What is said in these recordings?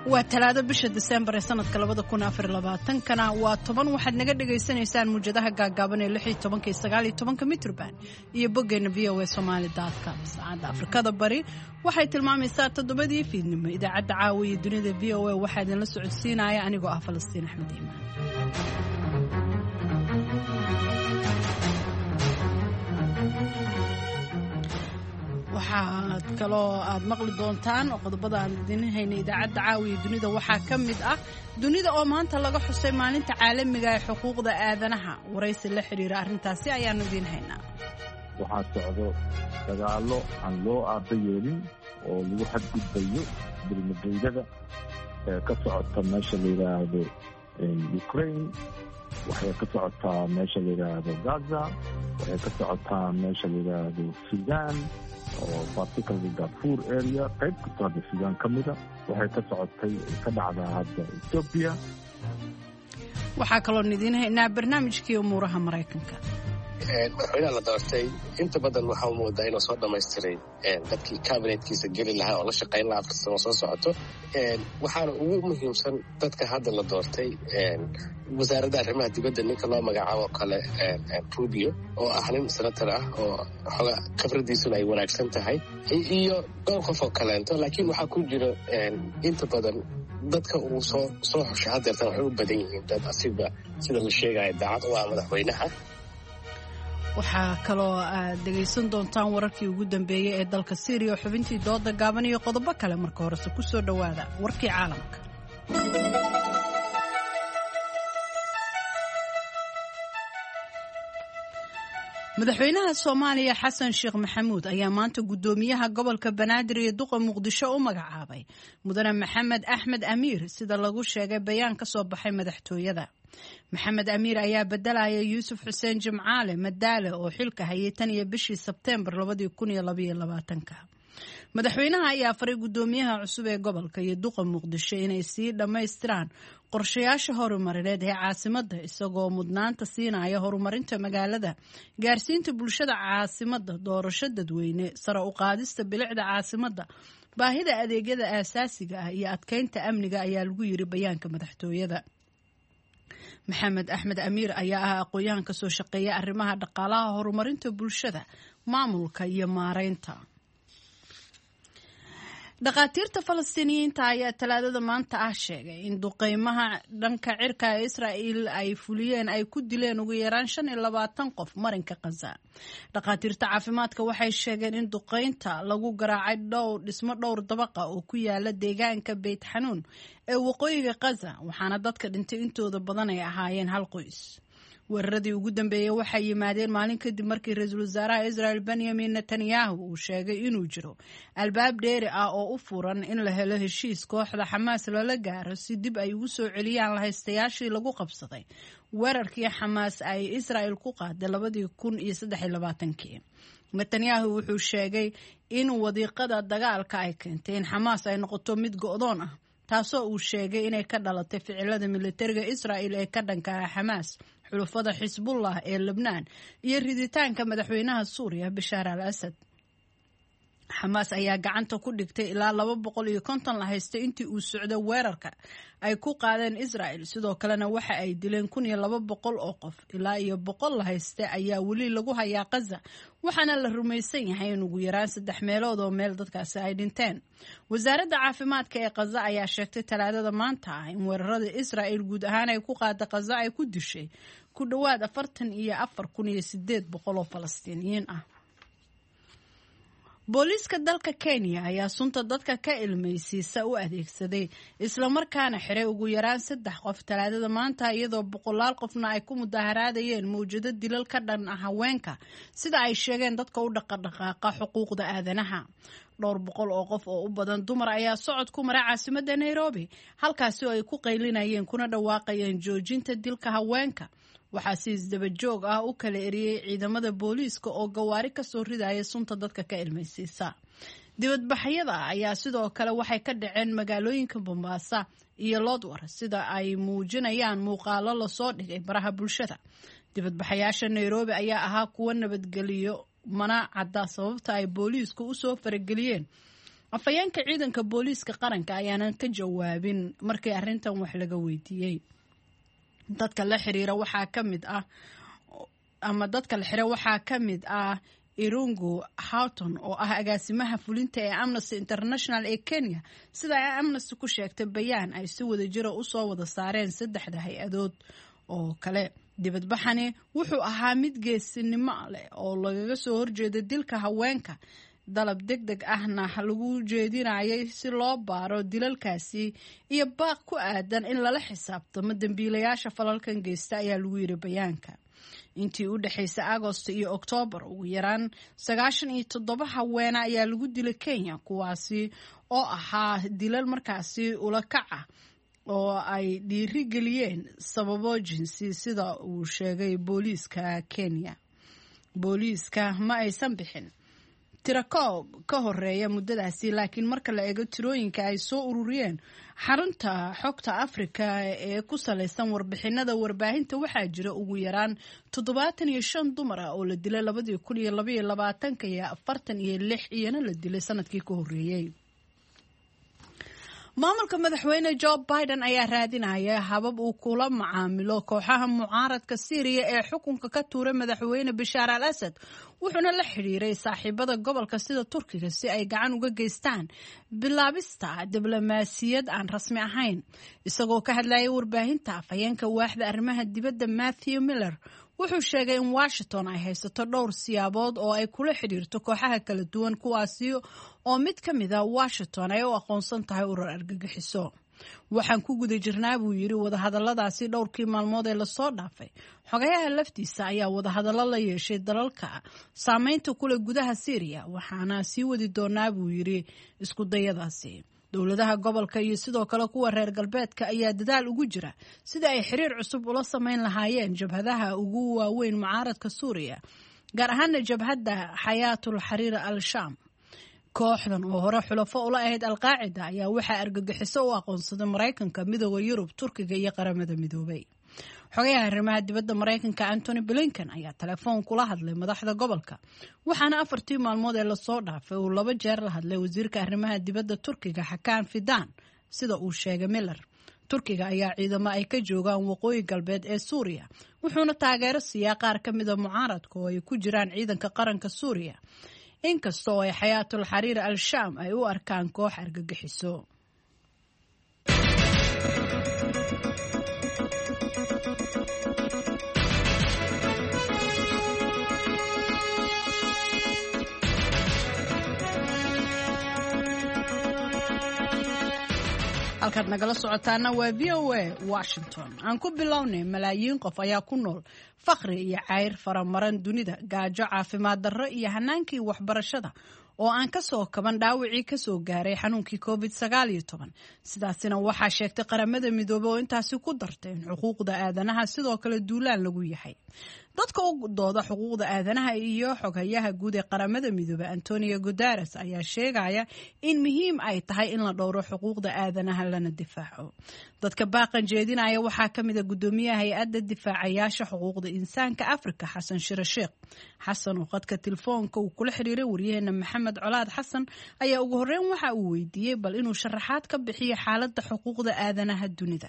waa talaado bisha December ee sanadka 2024 kana waa 10 waxaad naga dhageysanaysaan muujadaha gaagaaban ee 16 iyo 19 mitrban iyo boggeena voasomali.com saacada Afrikada Bari waxay tilmaamaysaa 7 fiidnimo idaacadda caawiya dunida VOA waxaa idin la socodsiinaya anigoo ah Falastiin Axmed Iimaan waxaad kaloo aad maqli doontaan qodobada aan idin hayna idaacadda caawiya dunida waxaa ka mid ah dunida oo maanta laga xusay maalinta caalamiga ee xuquuqda aadanaha waraysi la xiriira arrintaasi ayaanu idin haynaa waxaa socdo dagaalo aan loo aaba yeelin oo lagu xadgudbayo dulmideydada ka socota meesha la yidhaahdo Ukraine waxay ka socotaa meesha la yidhaahdo Gaza waxay ka socotaa meesha la yidhaahdo Sudan oo particularly Darfur area qayb ka socda Sudan kamida waxay ka socotay ka dhacdaa hadda Ethiopia waxaa kaloo idin haynaa barnaamijkii umuuraha Mareykanka madaxweynaha la doortay inta badan waxaa u moodaa inuu soo dhamaystiray dadkii kabinetkiisa geli lahaa oo la shaqayn lahaa afar sano soo socoto waxaana ugu muhiimsan dadka hadda la doortay wasaaradda arrimaha dibadda ninka loo magacaabo kale Rubio oo ah nin senator ah oo xoga khibradiisuna ay wanaagsan tahay iyo dhowr qof oo kaleento laakiin waxaa ku jira inta badan dadka uu soo xushay haddeertan waxay u badan yihiin dad asiga sida la sheegaya daacad u ah madaxweynaha waxaa kaloo aad dhegaysan doontaan wararkii ugu dambeeyay ee dalka Syria xubintii dooda gaaban iyo qodobo kale marka horese ku soo dhawaada warkii caalamka madaxweynaha Soomaaliya Xasan Sheekh Maxamuud ayaa maanta gudoomiyaha gobolka Banaadir ee duqa Muqdisho u magacaabay mudane Maxamed Axmed Amiir sida lagu sheegay bayaan ka soo baxay madaxtooyada Maxamed Amiir ayaa bedelaya Yuusuf Xuseen Jimcaale Madaale oo xilka hayay tan iyo bishii Sebtembar 2022 madaxweynaha ayaa faray gudoomiyaha cusub ee gobolka iyo duqa Muqdisho inay sii dhameystiraan qorshayaasha horumarineed ee caasimadda isagoo mudnaanta siinaya horumarinta magaalada gaarsiinta bulshada caasimadda doorasho dadweyne sare u qaadista bilicda caasimadda baahida adeegyada aasaasiga ah iyo adkeynta amniga ayaa lagu yiri bayaanka madaxtooyada Maxamed Axmed Amiir ayaa ah aqoon-yahan ka soo shaqeeya arrimaha dhaqaalaha horumarinta bulshada maamulka iyo maareynta dhaqaatiirta Falastiiniyiinta ayaa talaadada maanta ah sheegay in duqeymaha dhanka cirka ee Israa'iil ay fuliyeen ay ku dileen ugu yaraan 25 qof marinka Gaza dhaqaatiirta caafimaadka waxay sheegeen in duqeynta lagu garaacay dhismo dhowr dabaqa oo ku yaala deegaanka Beit Xanuun ee waqooyiga Gaza waxaana dadka dhintay intooda badan ay ahaayeen hal qoys weeraradii ugu dambeeyay waxay yimaadeen maalin kadib markii ra'iisul wasaaraha Israel Benjamin Netanyahu uu sheegay inuu jiro albaab dheeri ah oo u furan in la helo heshiis kooxda Xamaas lala gaaro si dib ay ugu soo celiyaan lahaystayaashii lagu qabsaday weerarkii Xamaas ay Israel ku qaaday 2023 Netanyahu wuxuu sheegay in wadiiqada dagaalka ay keentay in Xamaas ay noqoto mid go'doon ah taasoo uu sheegay inay ka dhalatay ficilada militariga Israel ee ka dhanka ah Xamaas xulufada Xisbullah ee Lebanon iyo riditaanka madaxweynaha Suuriya Bashar al-Assad Xamaas ayaa gacanta ku dhigtay ilaa 250 la haystay intii uu socday weerarka ay ku qaadeen Israel sidoo kalena waxa ay dileen 1200 oo qof ilaa iyo 100 la haystay ayaa wali lagu hayaa Gaza waxaana la rumaysan yahay in ugu yaraan 3 meelood oo meel dadkaasi ay dhinteen wasaaradda caafimaadka ee Gaza ayaa sheegtay talaadada maanta in weerarada Israel guud ahaan ay ku qaaday Gaza ay ku dishay ku dhawaad 44,800 oo Falastiiniyiin ah booliiska dalka Kenya ayaa sunta dadka ka ilmaysiisa u adeegsaday isla markaana xiray ugu yaraan 3 qof talaadada maanta iyadoo boqolaal qofna ay ku mudaharaadayeen mowjado dilal ka dhan ah haweenka sida ay sheegeen dadka u dhaqdhaqaaqa xuquuqda aadanaha dhowr boqol oo qof oo u badan dumar ayaa socod ku maray caasimadda Nairobi halkaas oo ay ku qaylinayeen kuna dhawaaqayeen joojinta dilka haweenka waxaa si isdaba joog ah u kala eriyay ciidamada booliiska oo gawaari ka soo ridaya sunta dadka ka ilmaysiisa dibadbaxyada ayaa sidoo kale waxay ka dhaceen magaalooyinka Mombasa iyo Lodwar sida ay muujinayaan muuqaalo la soo dhigay baraha bulshada dibadbaxayaasha Nairobi ayaa ahaa kuwa nabadgeliyo mana cadda sababta ay booliisku u soo farageliyeen afayeenka ciidanka booliiska qaranka ayaanan ka jawaabin markii arrintan wax laga weydiiyey. dadka la xiriira waxaa ka mid ah Irungu Houghton oo ah agaasimaha fulinta ee Amnesty International ee Kenya, sida ay Amnesty ku sheegtay bayaan ay si wada jira u soo wada saareen saddexda hay-adood oo kale. dibadbaxani wuxuu ahaa mid geesinimo leh oo lagaga soo horjeeda dilka haweenka, dalab degdeg ahna lagu jeedinayay si loo baaro dilalkaasi iyo baaq ku aadan in lala xisaabtamo dambiilayaasha falalkan geysta ayaa lagu yiri bayaanka. intii u dhaxaysay Agoosto iyo Oktoobar ugu yaraan 97 haween ayaa lagu dilay Kenya, kuwaasi oo ahaa dilal markaasi ula kac ah oo ay dhiirigeliyeen sababo jinsi, sida uu sheegay booliiska Kenya. booliiska ma aysan bixin tirakoob ka horeeya muddadaasi, laakiin marka la eego tirooyinka ay soo ururiyeen xarunta xogta Afrika ee ku saleysan warbixinada warbaahinta, waxaa jira ugu yaraan 75 dumar ah oo la dilay 2022 iyo 46 iyana la dilay sanadkii ka horeeyay. maamulka madaxweyne Joe Biden ayaa raadinaya habab uu kula macaamilo kooxaha mucaaradka Syria ee xukunka ka tuuray madaxweyne Bashar al-Assad, wuxuuna la xiriiray saaxiibada gobolka sida Turkiga si ay gacan uga geystaan bilaabista diblomaasiyad aan rasmi ahayn. isagoo ka hadlayay warbaahinta, afhayeenka waaxda arrimaha dibadda Matthew Miller wuxuu sheegay in Washington ay haysato dhowr siyaabood oo ay kula xiriirto kooxaha kala duwan, kuwaasi oo mid ka mid ah Washington ay u aqoonsan tahay urur argagixiso. waxaan ku guda jirnaa buu yiri wadahadaladaasi dhowrkii maalmood ee lasoo dhaafay. xogayaha laftiisa ayaa wadahadallo la yeeshay dalalka saameynta kule gudaha Syria, waxaana sii wadi doonaa buu yiri isku dayadaasi. dowladaha gobolka iyo sidoo kale kuwa reer galbeedka ayaa dadaal ugu jira sida ay xiriir cusub ula sameyn lahaayeen jabhadaha ugu waaweyn mucaaradka Suuriya, gaar ahaan jabhadda Xayaatul Xariir al-Shaam. kooxdan oo hore xulafo ula ahayd al-Qaacida ayaa waxaa argagixiso u aqoonsaday Mareykanka, Midowga Yurub, Turkiga iyo Qaramada Midoobay. xogayaha arrimaha dibadda Mareykanka Antony Blinken ayaa telefoon kula hadlay madaxda gobolka, waxaana 4 maalmood ee lasoo dhaafay uu 2 jeer la hadlay wasiirka arrimaha dibadda Turkiga Hakan Fidan, sida uu sheegay Miller. Turkiga ayaa ciidamo ay ka joogaan waqooyi galbeed ee Suuriya, wuxuuna taageero siiyaa qaar ka mid ah mucaaradka oo ay ku jiraan ciidanka qaranka Suuriya, inkastoo ay Xayaatul Xariir al-Shaam ay u arkaan koox argagixiso. halkaad nagala socotaana waa VOA Washington. aan ku bilownay, malaayiin qof ayaa ku nool faqri iyo cayr faramaran dunida, gaajo, caafimaad darro iyo hanaankii waxbarashada oo aan ka soo kaban dhaawacii ka soo gaaray xanuunkii COVID-19. sidaasina waxaa sheegtay Qaramada Midoobay oo intaasi ku dartay in xuquuqda aadanaha sidoo kale duulaan lagu yahay. dadka u dooda xuquuqda aadanaha iyo xogayaha guud ee Qaramada Midoobay Antonio Guterres ayaa sheegaya in muhiim ay tahay in la dhowro xuquuqda aadanaha lana difaaco. dadka baaqan jeedinaya waxaa ka mid ah gudoomiyaha hay'adda difaacayaasha xuquuqda insaanka Afrika Xasan Shire Sheekh. xasan oo qadka telefoonka uu kula xiriiray wariyaheena Maxamed Colaad Xasan ayaa ugu horreyn waxa uu weydiiyey bal inuu sharaxaad ka bixiyo xaaladda xuquuqda aadanaha dunida.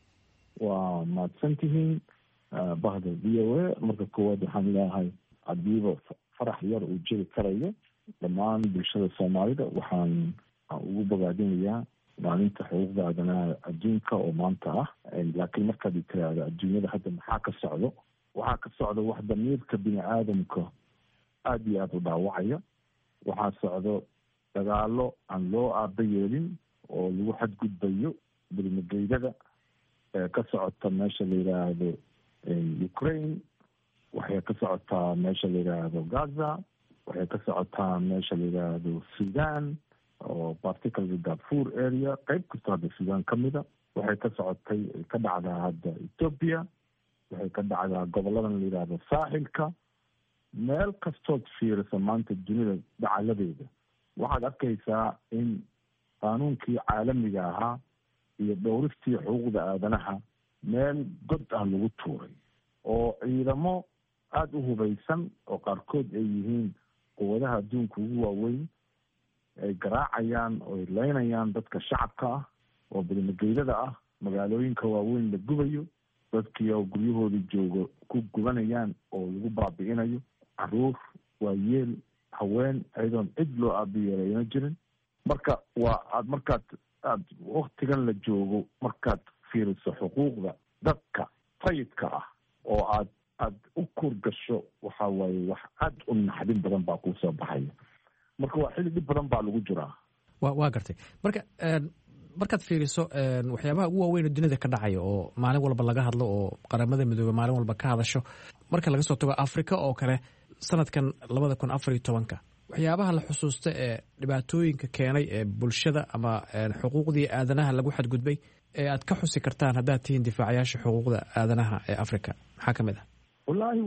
waa mahadsantihiin bahda VOA. marka koowaad waxaan leeyahay hadiiba farax yar uu jiri karayo dhammaan bulshada Soomaalida, waxaan ugu bogaadinayaa maalinta xuquuqda aadanaha adduunka oo maanta ah. laakiin markaad tiraahdo adduunyada hadda maxaa ka socdo, waxaa ka socda wax damiirka bini aadamka aada iyo aada u dhaawacaya. waxaa socdo dagaalo aan loo aaba yeelin oo lagu xadgudbayo bilmageydada ka socota meesha la yidhaahdo Ukraine, waxay ka socotaa meesha la yidhaahdo Gaza, waxay ka socotaa meesha la yidhaahdo Sudan oo particularly Darfur area, qayb kastoo hadda Sudan ka mida. waxay ka socotay ka dhacdaa hadda Ethiopia, waxay ka dhacdaa goboladan la yidhaahdo saaxilka. meel kastood fiirisa maanta dunida dacaladeeda waxaad arkaysaa in qaanuunkii caalamiga ahaa iyo dhowristii xuquuqda aadanaha meel god ah lagu tuuray, oo ciidamo aada u hubaysan oo qaarkood ay yihiin quwadaha adduunka ugu waaweyn ay garaacayaan oo ay leynayaan dadka shacabka ah oo bilmageydada ah, magaalooyinka waaweyn la gubayo, dadkii oo guryahoodii joogo ku gubanayaan oo lagu baabi'inayo, caruur, waayeel, haween, ayadoon cid loo aabiyeelayna jirin. marka waa markaad waktigan la joogo, markaad fiiriso xuquuqda dadka sayidka ah oo aad u kurgasho, waxa waaye wax aad u naxdin badan baa kuu soo baxaya. marka waa xilli dhib badan baa lagu jiraa. waa gartay. markaad fiiriso waxyaabaha ugu waaweyn oo dunida ka dhacaya oo maalin walba laga hadlo oo qaramada midoobe maalin walba ka hadasho, marka laga soo tago Afrika oo kale, sanadkan 2014 waxyaabaha la xusuusta ee dhibaatooyinka keenay ee bulshada ama xuquuqdii aadanaha lagu xadgudbay ee aad ka xusi kartaan haddaad tihiin difaacayaasha xuquuqda aadanaha ee Afrika, maxaa ka mid ah? wallaahi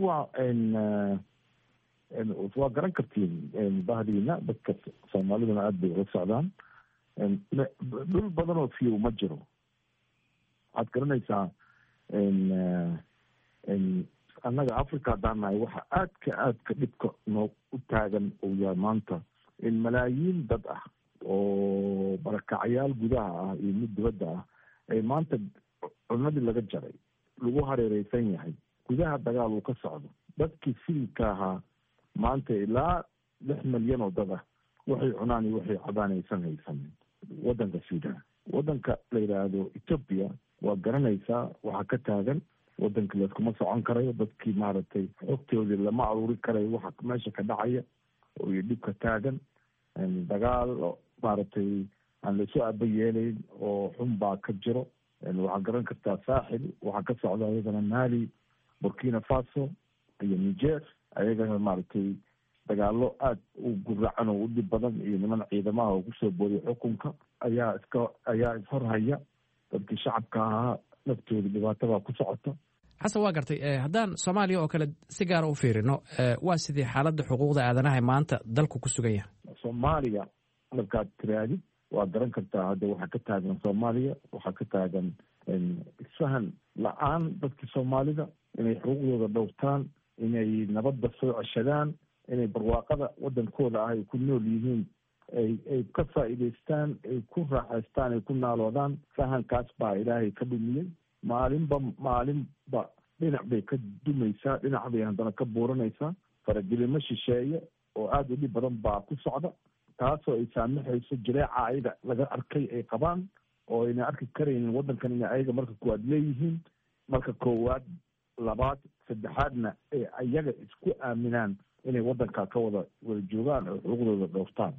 waa garan kartiin bahdiina, dadka soomaaliduna aad bay ula socdaan. dhul badan oo fiyow ma jiro. waxaad garanaysaa annaga Africa haddaan nahay, waxa aadka dhibka noo u taagan uu yahay maanta in malaayiin dad ah oo barakacyaal gudaha ah iyo mid dibadda ah ay maanta cunadii laga jaray, lagu hareereysan yahay, gudaha dagaal uu ka socdo. dadkii siilka ahaa maanta ilaa 6 milyan oo dad ah waxay cunaan iyo waxay cabaan aysan haysanin. waddanka Sudan, waddanka la yidhaahdo Ethiopia, waa garanaysaa waxa ka taagan. waddanka layskuma socon karayo, dadkii maaragtay xogtoodii lama aruuri karayo waxa meesha ka dhacaya oo iyo dhibka taagan. dagaal maaragtay aan laysu aaba yeelayn oo xun baa ka jiro. waxaa garan kartaa saaxil, waxaa ka socda ayagana Mali, Burkina Faso iyo Niger, ayagana maaragtay dagaalo aad u guracan oo u dhib badan iyo niman ciidamaha oo kusoo boodiya xukunka ayaa ishorhaya. dadkii shacabka ahaa naftooda dhibaatabaa ku socota. xasan, waa gartay. haddaan Soomaaliya oo kale si gaara u fiirino, waa sidii xaaladda xuquuqda aadanaha maanta dalku ku sugan yahay? Soomaaliya markaad tiraadid waa garan kartaa. hadda waxaa ka taagan Soomaaliya, waxaa ka taagan isfahan la-aan dadkii Soomaalida inay xuquuqdooda dhowrtaan, inay nabadda soo ceshadaan, inay barwaaqada waddankooda ah ay ku nool yihiin ay ka faa'iidaystaan, ay ku raaxaystaan, ay ku naaloodaan. fahankaas baa ilaahay ka dhumiyey. maalinba dhinac bay ka dumaysaa, dhinac bay haddana ka buuranaysaa. faragelimo shisheeye oo aada u dhib badan baa ku socda, taasoo ay saamaxayso jireeca ayaga laga arkay ay qabaan, oo ayna arki karaynin waddankan inay ayaga marka koowaad leeyihiin, marka koowaad, labaad, saddexaadna ay ayaga isku aaminaan inay waddanka ka wada joogaan oo xuquuqdooda dhowrtaan.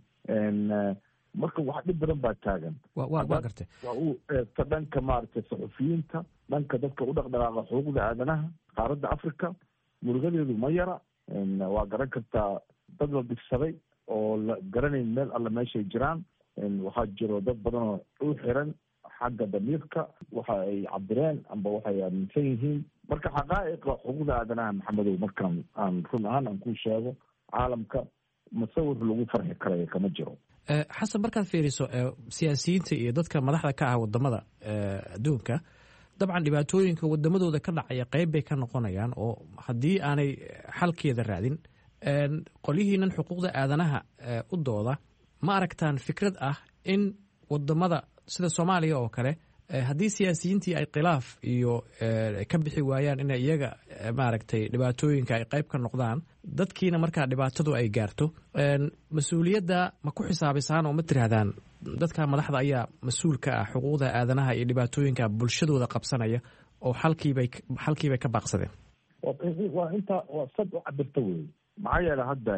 marka wax dhib badan baa taagan. waa gartay. waa uu eegta dhanka maaragtay saxufiyiinta, dhanka dadka u dhaqdhaqaaqa xuquuqda aadanaha qaaradda Africa, murugadeedu ma yara. waa garan kartaa dad la dhigsaday oo la garanayn meel alla meeshay jiraan. waxaa jiro dad badan oo u xiran xagga damiirka, waxa ay cabireen amba waxay aaminsan yihiin. marka xaqaa'iqa xuquuqda aadanaha, maxamedow, markaan aan run ahaan aan ku sheego, caalamka musawir lagu farxi karayo kama jiro. xasan, markaad fiiriso siyaasiyiinta iyo dadka madaxda ka ah wadamada adduunka, dabcan dhibaatooyinka wadamadooda ka dhacaya qayb bay ka noqonayaan, oo haddii aanay xalkeeda raadin, qolyihiinan xuquuqda aadanaha u dooda, ma aragtaan fikrad ah in wadamada sida Soomaaliya oo kale, haddii siyaasiyiintii ay khilaaf iyo ka bixi waayaan inay iyaga maaragtay dhibaatooyinka ay qayb ka noqdaan, dadkiina markaa dhibaatadu ay gaarto, mas-uuliyadda ma ku xisaabiysaan oo ma tirahdaan dadka madaxda ayaa mas-uul ka ah xuquuqda aadanaha iyo dhibaatooyinka bulshadooda qabsanaya oo xalkiibay ka baaqsadeen? waa intaa waa sad u cabirta wey. maxaa yeele hadda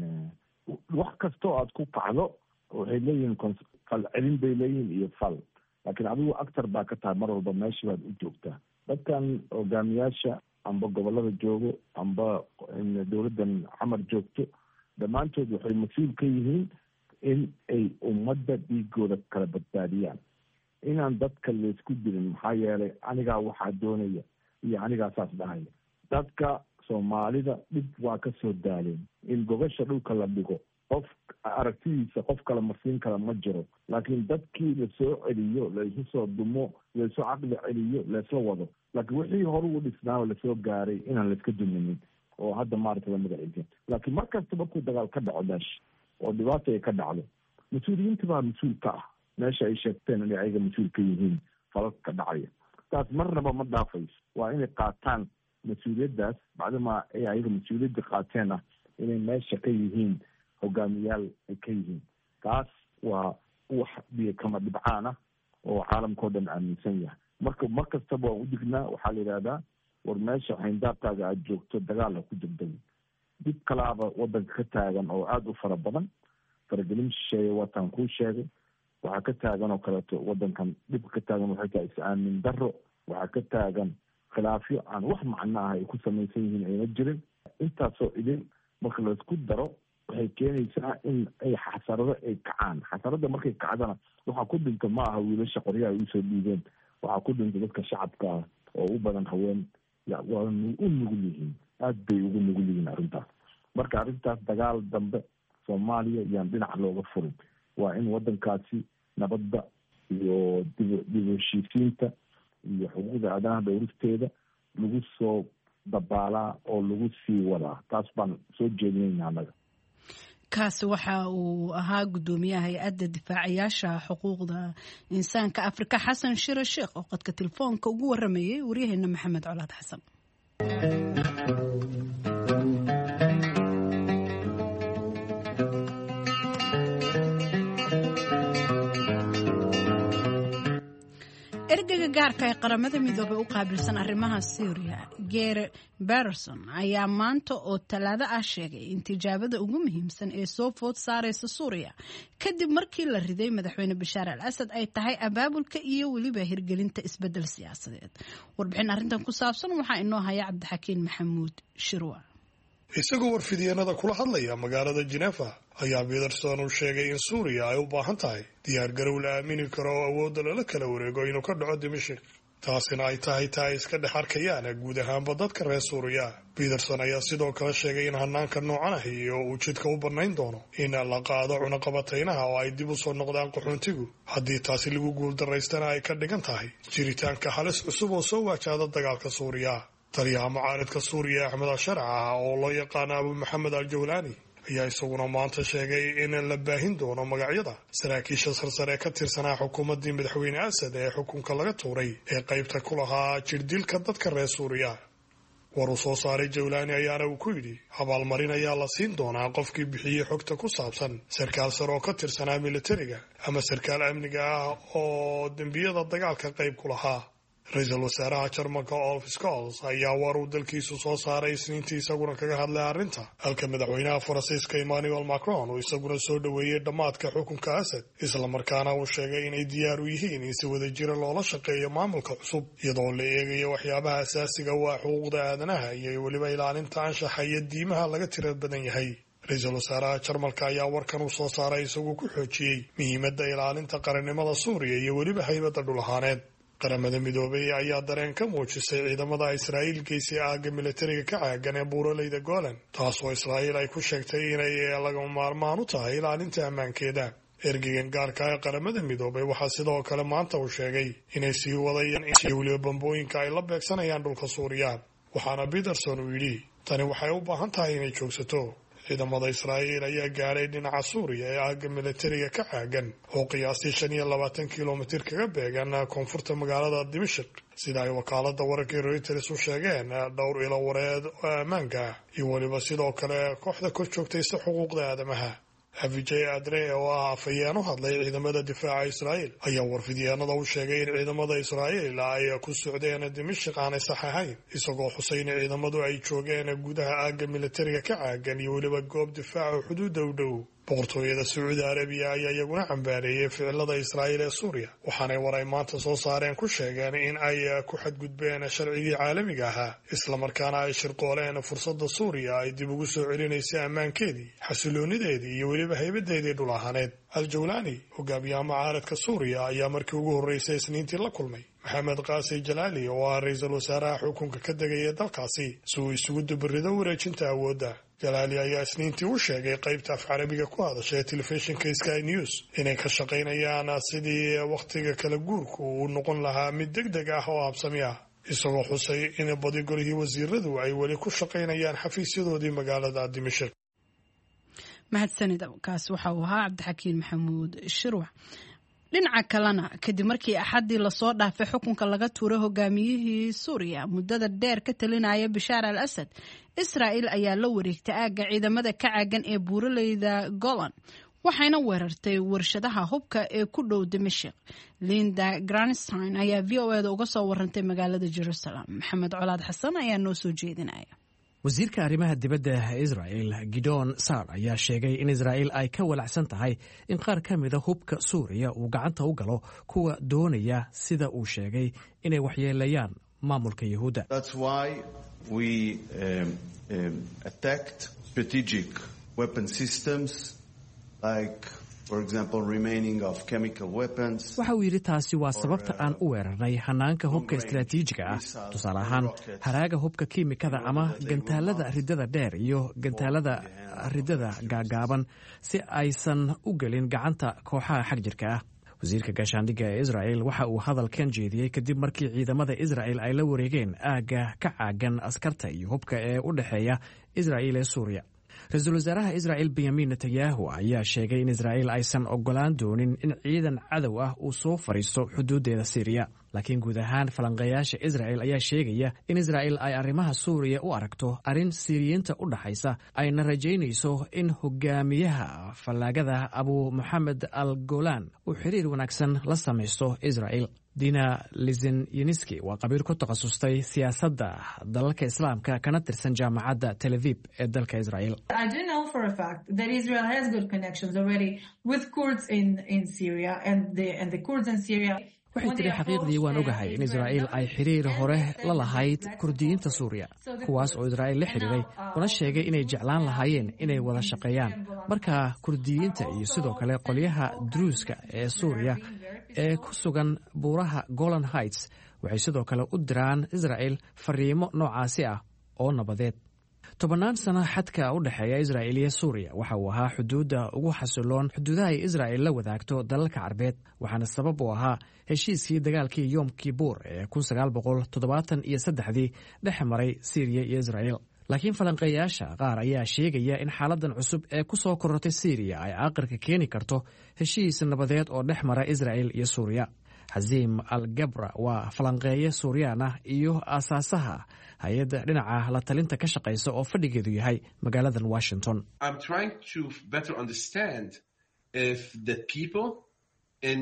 wax kastoo aad ku kacdo waxay leeyihiin fal celin bay leeyihiin iyo fal, laakiin adigu actar baa ka tahay mar walba meesha baad u joogtaa. dadkan hogaamiyaasha amba gobolada joogo amba dowladdan xamar joogto, dhammaantood waxay mas-uul ka yihiin in ay ummadda dhiigooda kala badbaadiyaan, inaan dadka laysku dilin. maxaa yeelay anigaa waxaa doonaya iyo anigaa saas dhahaya. dadka Soomaalida dhib waa ka soo daaleen. in gobasha dhulka la dhigo, qof aragtidiisa qof kale marsiin kale ma jiro, laakiin dadkii lasoo celiyo, laysu soo dumo, laysu caqli celiyo, laysla wado. laakiin wixii hore u dhisnaa lasoo gaaray inaan layska duminin oo hadda maaragta la magaciisa. laakiin mar kasta markuu dagaal ka dhaco meesha oo dhibaato ay ka dhacdo, mas-uuliyiinta baa mas-uul ka ah meesha ay sheegteen inay ayaga mas-uul ka yihiin falalka dhacaya. taas marnaba ma dhaafayso. waa inay qaataan mas-uuliyaddaas bacdamaa ay ayaga mas-uuliyadda qaateen ah inay meesha ka yihiin hogaamiyaal ay ka yihiin. taas waa wax biyo kama dhibcaan ah oo caalamkao dhan aaminsan yahay. marka mar kastaba waan u dignaa, waxaa la yidhahdaa war meesha hayndaabkaaga aada joogto dagaal ha ku degdegin. dib kalaaba wadanka ka taagan oo aada u fara badan, faragelin shisheeye wataan kuu sheegay. waxaa ka taagan oo kaleeto wadankan dhibka ka taagan waxay tahay is-aamin daro, waxaa ka taagan khilaafyo aan wax macno ah ay ku samaysan yihiin ayna jirin. intaasoo idin marka laisku daro waxay keenaysaa in ay xasarado ay kacaan. xasarada markay kacdana waxaa ku dhinta ma aha wiilasha qoryaha ay usoo dhiibeen, waxaa ku dhinta dadka shacabka ah oo u badan haween. waa u nugul yihiin, aada bay ugu nugul yihiin arrintaas. marka arrintaas dagaal dambe soomaaliya yaan dhinac looga furin. waa in wadankaasi nabadda iyo dib heshiisiinta iyo xuquuqda aadanaha dhowristeeda lagu soo dabaalaa oo lagu sii wadaa. taas baan soo jeedinayna annaga. kaasi waxa uu ahaa guddoomiyaha hay-adda difaacayaasha xuquuqda insaanka Afrika Xasan Shire Sheekh oo qadka telefoonka ugu waramayay waryaheena Maxamed Colaad Xasan. ergeyga gaarka ee qaramada midoobay u qaabilsan arrimaha Syria Geir Pedersen ayaa maanta oo Talaado ah sheegay in tijaabada ugu muhiimsan ee soo food saaraysa Suuriya kadib markii la riday madaxweyne Bashar al-Assad ay tahay abaabulka iyo weliba hirgelinta isbedel siyaasadeed. warbixin arrintan ku saabsan waxaa inoo haya Cabdixakiin Maxamuud Shirwa. isagoo warfidyeennada kula hadlaya magaalada Geneva ayaa Pedersen uu sheegay in Suuriya ay u baahan tahay diyaargarow la aamini karo oo awoodda lala kala wareego inuu ka dhaco Dimashq. taasina ay tahay taa iska dhex arkayaan guud ahaanba dadka reer Suuriya. Pedersen ayaa sidoo kale sheegay in hanaanka noocan ah iyo uu jidka u banayn doono in la qaado cunaqabataynaha oo ay dib u soo noqdaan qaxoontigu haddii taasi lagu guuldarraystana ay ka dhigan tahay jiritaanka halis cusub oo soo wajahda dagaalka Suuriya. taliyaha mucaaridka Suuriya Axmed al-Sharca oo loo yaqaan Abu Maxamed al-Jawlani ayaa isaguna maanta sheegay in la baahin doono magacyada saraakiisha sarsare ka tirsanaa xukuumaddii madaxweyne Assad ee xukunka laga tuuray ee qaybta ku lahaa jirdilka dadka reer Suuriya. war uu soo saaray Jawlani ayaana uu ku yidhi abaalmarin ayaa la siin doonaa qofkii bixiyey xogta ku saabsan sarkaal sare oo ka tirsanaa militariga ama sarkaal amniga ah oo dembiyada dagaalka qayb ku lahaa. ra-iisul wasaaraha Jarmalka Olaf Scholz ayaa war uu dalkiisu soo saaray Isniintii isaguna kaga hadlay arrinta, halka madaxweynaha Faransiiska Emmanuel Macron uu isaguna soo dhoweeyey dhammaadka xukunka Assad, islamarkaana uu sheegay inay diyaar u yihiin in si wada jira loola shaqeeyo maamulka cusub iyadoo la eegayo waxyaabaha asaasiga u ah xuquuqda aadanaha iyo weliba ilaalinta anshaxa iyo diimaha laga tira badan yahay. ra-iisul wasaaraha Jarmalka ayaa warkan uu soo saaray isagoo ku xoojiyey muhiimadda ilaalinta qarannimada Suuriya iyo weliba haybadda dhul ahaaneed. qaramada midoobay ayaa dareen ka muujisay ciidamada Israa'iil geysay aagga militariga ka caagan ee buuraleyda Golan, taasoo Israa'iil ay ku sheegtay inay lagama maarmaan u tahay ilaalinta ammaankeeda. ergeygan gaarka ee qaramada midoobay waxaa sidoo kale maanta uu sheegay inay sii wadayaan weliba bambooyinka ay la beegsanayaan dhulka Suuriya. waxaana Pedersen uu yidhi tani waxay u baahan tahay inay joogsato. ciidamada Israa'iil ayaa gaaray dhinaca Suuriya ee aagga militariga ka caagan oo qiyaastii 25 kilomitir kaga beegan koonfurta magaalada Dimashq, sida ay wakaaladda wararka Reuters u sheegeen dhowr ilo wareed oo ammaanka iyo weliba sidoo kale kooxda kor joogtaysa xuquuqda aadamaha. Avijay Adre oo ah afhayeen u hadlay ciidamada difaaca Israa'iil ayaa warfidyeennada u sheegay in ciidamada Israa'iil ay ku socdeen Dimashq aanay sax ahayn, isagoo xusay in ciidamadu ay joogeen gudaha aagga militariga ka caagan iyo weliba goob difaaca xuduudda u dhow. boqortooyada Sacuudi Arabiya ayaa iyaguna cambaareeyay ficilada Israa'iil ee Suuriya, waxaanay waray maanta soo saareen ku sheegeen in ay ku xadgudbeen sharcigii caalamiga ahaa, islamarkaana ay shirqooleen fursadda Suuriya ay dib ugu soo celinaysay ammaankeedii, xasiloonideedii iyo weliba haybadeedii dhul ahaaneed. al-Jawlani hogaamiyaha mucaaradka Suuriya ayaa markii ugu horreysay Isniintii la kulmay Maxamed Qaasi Jalaali oo ah ra-iisul wasaaraha xukunka ka degaya dalkaasi si uu isugu dubarido wareejinta awoodda. Jalaali ayaa Isniintii u sheegay qaybta af carabiga ku hadasha ee telefishinka Sky News inay ka shaqaynayaan sidii wakhtiga kala guurku uu noqon lahaa mid degdeg ah oo habsami ah, isagoo xusay in badi golihii wasiiradu ay weli ku shaqaynayaan xafiisyadoodii magaalada Dimashq. mahadsanida kaas waxa uu ahaa cabdixakiin maxamuud shirwac. dhinaca kalena kadib markii axadii lasoo dhaafay xukunka laga tuuray hogaamiyihii suuriya muddada dheer ka talinaya bashaar al asad, israa'il ayaa la wareegtay aagga ciidamada ka caagan ee buuraleyda golan waxayna weerartay warshadaha hubka ee ku dhow Dimashq. Linda Granstein ayaa VOA uga soo warantay magaalada Jerusalem. Maxamed Colaad Xasan ayaa noo soo jeedinaya. wasiirka arrimaha dibadda Israel Gideon Saar ayaa sheegay in Israel ay ka walacsan tahay in qaar ka mid ah hubka Suuriya uu gacanta u galo kuwa doonaya sida uu sheegay inay waxyeelayaan maamulka Yahuudda. That's why we attacked strategic weapon systems like, for example, remaining of chemical weapons. waxa uu yidhi taasi waa sababta aan u weerarnay hanaanka hubka istiraatiijiga ah, tusaale ahaan haraaga hubka kiimikada ama gantaalada ridada dheer iyo gantaalada ridada gaagaaban si aysan u gelin gacanta kooxaha xagjirka ah. wasiirka gaashaandhigga ee Israel waxa uu hadalkan jeediyey kadib markii ciidamada Israel ay la wareegeen aagga ka caagan askarta iyo hubka ee u dhexeeya Israel iyo Suuriya. ra-iisul wasaaraha Israel Benjamin Netanyahu ayaa sheegay in Israel aysan ogolaan doonin in ciidan cadow ah uu soo fariisto xuduudeeda Syria, laakiin guud ahaan falanqeeyaasha Israel ayaa sheegaya in Israel ay arrimaha Suuriya u aragto arrin Siiriyiinta u dhaxaysa, ayna rajaynayso in hogaamiyaha fallaagada Abu Mohammed al-Golan uu xiriir wanaagsan la samaysto Israel. Dina Lizinyiski waa qabiil ku takhasustay siyaasadda dalalka Islaamka kana tirsan jaamacadda Tel Aviv ee dalka Israel. I do know for a fact that Israel has good connections already with Kurds in Syria and the Kurds in Syria. waxay tiri xaqiiqdii waan ogahay in Israel ay xiriir hore la lahayd Kurdiyiinta Suuriya, kuwaas oo Israel la xiriiray una sheegay inay jeclaan lahaayeen inay wada shaqeeyaan. marka Kurdiyiinta iyo sidoo kale qolyaha Druuska ee Suuriya ee ku sugan buuraha Golan Heights waxay sidoo kale u diraan Israel fariimo noocaasi ah oo nabadeed. 10 sano xadka u dhexeeya Israel iyo Suuriya waxa uu ahaa xuduudda ugu xasiloon xuduudaha ay Israel la wadaagto dalalka Carbeed, waxaana sabab u ahaa heshiiskii dagaalkii Yom Kippur ee 1973 dhex maray Syria iyo Israel. laakiin falanqeeyaasha qaar ayaa sheegaya in xaaladan cusub ee ku soo korortay Syria ay aqalka keeni karto heshiis nabadeed oo dhex mara Israel iyo Suuriya. Hazim al-Gabra waa falanqeeye Suuriyaan ah iyo aasaasaha hay'adda dhinaca la talinta ka shaqeysa oo fadhigeedu yahay magaaladan Washington. I'm trying to better understand if the people in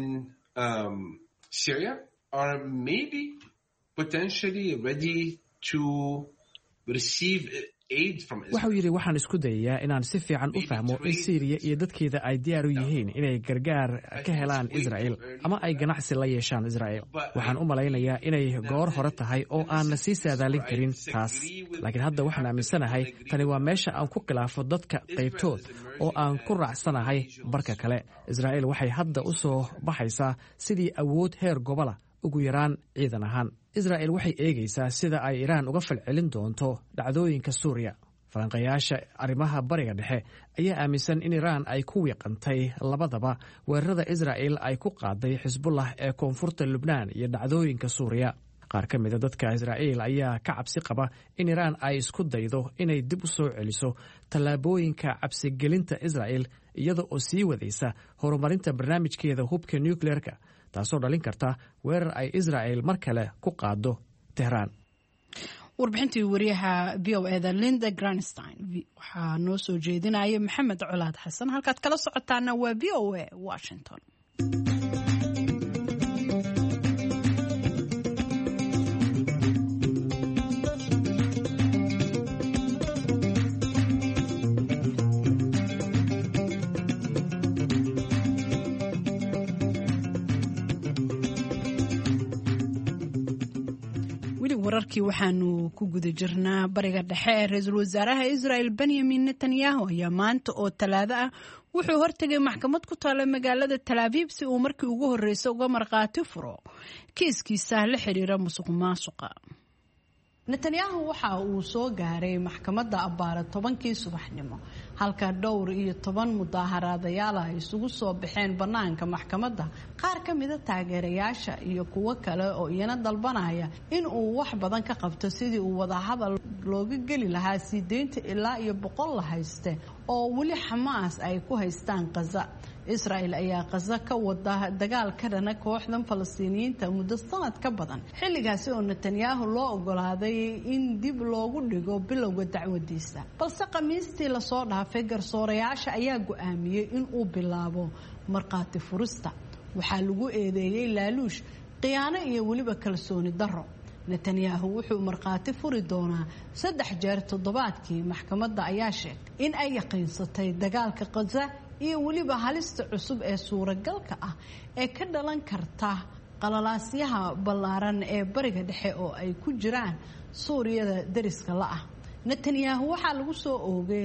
Syria are maybe potentially ready to receive aid from Israel. Waxa uu yidhi waxaan isku dayayaa inaan si fiican u fahmo in Syria iyo dadkeeda ay diyaar u yihiin inay gargaar ka helaan Israel ama ay ganacsi la yeeshaan Israel. waxaan u malaynayaa inay goor hore tahay oo aan la sii saadaalin karin taas, laakiin hadda waxaan aaminsanahay tani waa meesha aan ku khilaafo dadka qaybtood oo aan ku raacsanahay barka kale. Israel waxay hadda u soo baxaysaa sidii awood heer gobola ugu yaraan ciidan ahaan. Israel waxay eegaysaa sida ay Iran uga falcelin doonto dhacdooyinka Suuriya. falanqeeyaasha arrimaha bariga dhexe ayaa aaminsan in Iran ay ku wiiqantay labadaba weerarada Israel ay ku qaaday Xisbullah ee koonfurta Lubnaan iyo dhacdooyinka Suuriya. qaar ka mid ah dadka Israel ayaa ka cabsi qaba in Iran ay isku daydo inay dib u soo celiso tallaabooyinka cabsigelinta Israel iyada oo sii wadaysa horumarinta barnaamijkeeda hubka nuclearka, taasoo dhalin karta weerar ay Israel mar kale ku qaado Tehran. warbixintii wariyaha VOA-da Linda Granstein waxaa noo soo jeedinaya Maxamed Colaad Xasan. halkaad kala socotaana waa VOA Washington. wararkii waxaanu ku guda jirnaa bariga dhexe ee ra-iisul wasaaraha Israel Benjamin Netanyahu ayaa maanta oo Talaado ah wuxuu hortegay maxkamad ku taala magaalada Tel Aviv si uu markii ugu horeysay uga marqaati furo kiiskiisa la xiriira musuqmaasuqa. Netanyahu waxa uu soo gaaray maxkamadda abbaara 10kii subaxnimo, halka dhowr iyo 10 mudaaharaadayaal ay isugu soo baxeen banaanka maxkamadda. qaar ka mid ah taageerayaasha iyo kuwa kale oo iyana dalbanaya in uu wax badan ka qabto sidii uu wada hadal looga geli lahaa 8 ilaa 100 la hayste oo weli xamaas ay ku haystaan Gaza. Israel ayaa Gaza ka wada dagaal ka dhana kooxdan Falastiiniyiinta muddo sanad ka badan xilligaasi oo Netanyahu loo ogolaaday in dib loogu dhigo bilowga dacwadiisa. Balse Khamiistii la soo dhaafay garsoorayaasha ayaa go'aamiyay in uu bilaabo marqaati furista. Waxaa lagu eedeeyay laaluush, khiyaano iyo weliba kalsooni darro. Netanyahu wuxuu marqaati furi doonaa 3 jeer toddobaadkii. Maxkamadda ayaa sheegtay in ay yaqiinsatay dagaalka Gaza iyo weliba halista cusub ee suuragalka ah ee ka dhalan karta qalalaasyaha ballaaran ee bariga dhexe oo ay ku jiraan Suuriyada dariska la ah. Netanyahu waxaa lagu soo oogay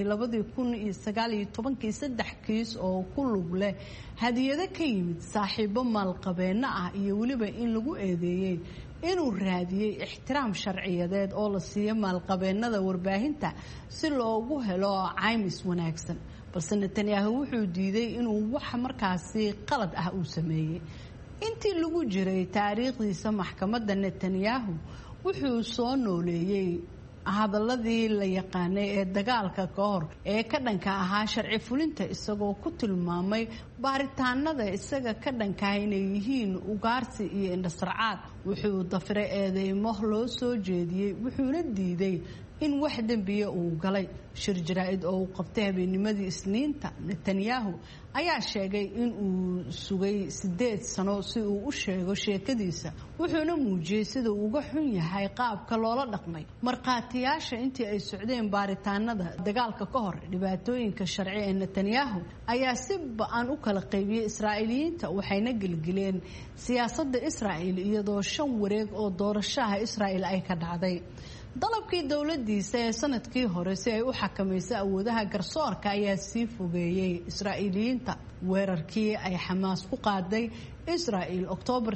2019 3 kiis oo ku lug leh hadiyado ka yimid saaxiibo maalqabeeno ah iyo weliba in lagu eedeeyay inuu raadiyay ixtiraam sharciyadeed oo la siiyo maalqabeennada warbaahinta si loogu helo caymis wanaagsan. balse Netanyahu wuxuu diiday inuu wax markaasi qalad ah uu sameeyay. intii lagu jiray taariikhdiisa maxkamadda, Netanyahu wuxuu soo nooleeyay hadaladii la yaqaanay ee dagaalka ka hor ee ka dhanka ahaa sharci fulinta, isagoo ku tilmaamay baaritaanada isaga ka dhanka inay yihiin ugaarsi iyo indhasarcaad. wuxuu dafiray eedeymo loo soo jeediyay, wuxuuna diiday in wax dambiya uu galay. shir jaraa'id oo uu qabtay habeennimadii Isniinta, Netanyahu ayaa sheegay in uu sugay 8 sano si uu u sheego sheekadiisa, wuxuuna muujiyay sida uu uga xun yahay qaabka loola dhaqmay marqaatiyaasha intii ay socdeen baaritaanada dagaalka ka hor. dhibaatooyinka sharci ee Netanyahu ayaa si ba'an u kala qaybiyay Israa'iiliyiinta, waxayna gelgeleen siyaasadda Israa'iil iyadoo 5 wareeg oo doorashaha Israa'iil ay ka dhacday. dalabkii dowladdiisa ee sanadkii hore si ay u xakamayso awoodaha garsoorka ayaa sii fogeeyay Israa'iiliyiinta. weerarkii ay Xamaas ku qaaday Israa'iil Oktoobar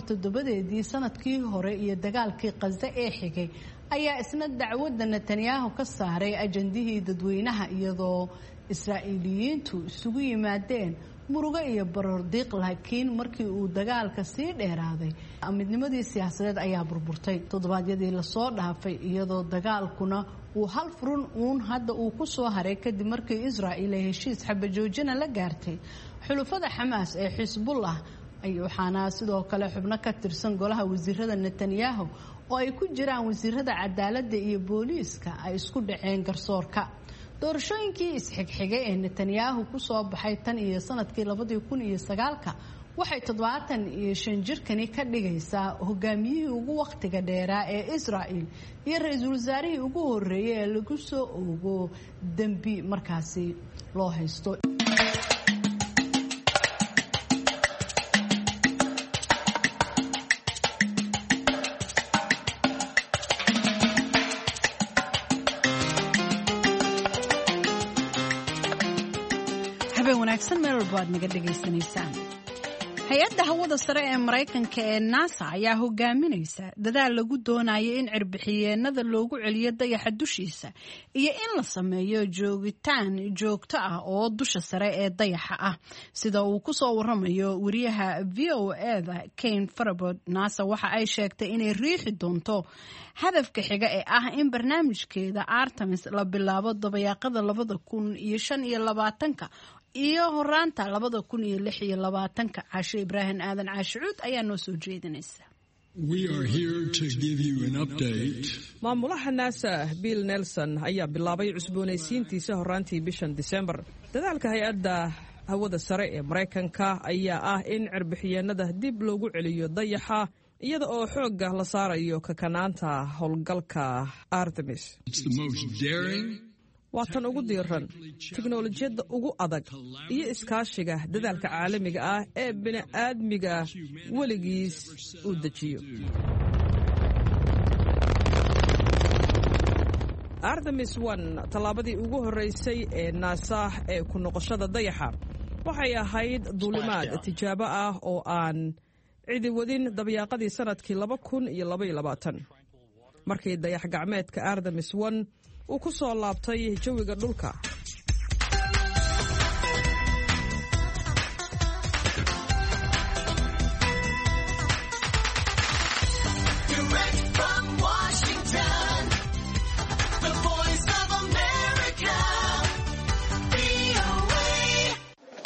7 sanadkii hore iyo dagaalkii Gaza ee xigay ayaa isna dacwadda Netanyahu ka saaray ajandihii dadweynaha, iyadoo Israa'iiliyiintu isugu yimaadeen murugo iyo baroordiiq. laakiin markii uu dagaalka sii dheeraaday, midnimadii siyaasadeed ayaa burburtay toddobaadyadii la soo dhaafay, iyadoo dagaalkuna uu hal furun uun hadda uu ku soo haray kadib markii Israa'iil ay heshiis xabajoojina la gaartay xulufada Xamaas ee Xisbullah. waxaana sidoo kale xubno ka tirsan golaha wasiirada Netanyahu oo ay ku jiraan wasiirada cadaaladda iyo booliiska ay isku dhaceen garsoorka. doorashooyinkii isxigxigay ee Netanyahu ku soo baxay tan iyo sanadkii 2009 waxay 75 jirkani ka dhigaysaa hogaamiyihii ugu waqtiga dheeraa ee Israa'iil iyo ra'iisul wasaarihii ugu horeeyay ee lagu soo oogo dambi markaasi loo haysto. hay-adda hawada sare ee Mareykanka ee NASA ayaa hogaaminaysa dadaal lagu doonayo in cirbixiyeenada loogu celiyo dayaxa dushiisa iyo in la sameeyo joogitaan joogto ah oo dusha sare ee dayaxa ah, sida uu ku soo waramayo wariyaha VOA-da Kane Farabod. NASA waxa ay sheegtay inay riixi doonto hadafka xiga ee ah in barnaamijkeeda Artemis la bilaabo dabayaaqada 2025 iyo horaanta 2026. Caasho Ibraahim Aadan Caashuud ayaa noo soo jeedinaysa. maamulaha NASA Bill Nelson ayaa bilaabay cusboonaysiintiisa horaantii bishan December. dadaalka hay-adda hawada sare ee Mareykanka ayaa ah in cirbixiyeenada dib loogu celiyo dayaxa iyada oo xoogga la saarayo kakanaanta howlgalka Artemis. waa tan ugu diiran, tiknoolajiyadda ugu adag iyo iskaashiga dadaalka caalamiga ah ee bini'aadmiga weligiis uu dejiyo. Artemis 1 tallaabadii ugu horeysay ee NASA ee ku noqoshada dayaxa waxay ahayd duulimaad tijaabo ah oo aan cidi wadin dabayaaqadii sanadkii 2022 markii dayax gacmeedka Artemis 1 uu ku soo laabtay jawiga dhulka.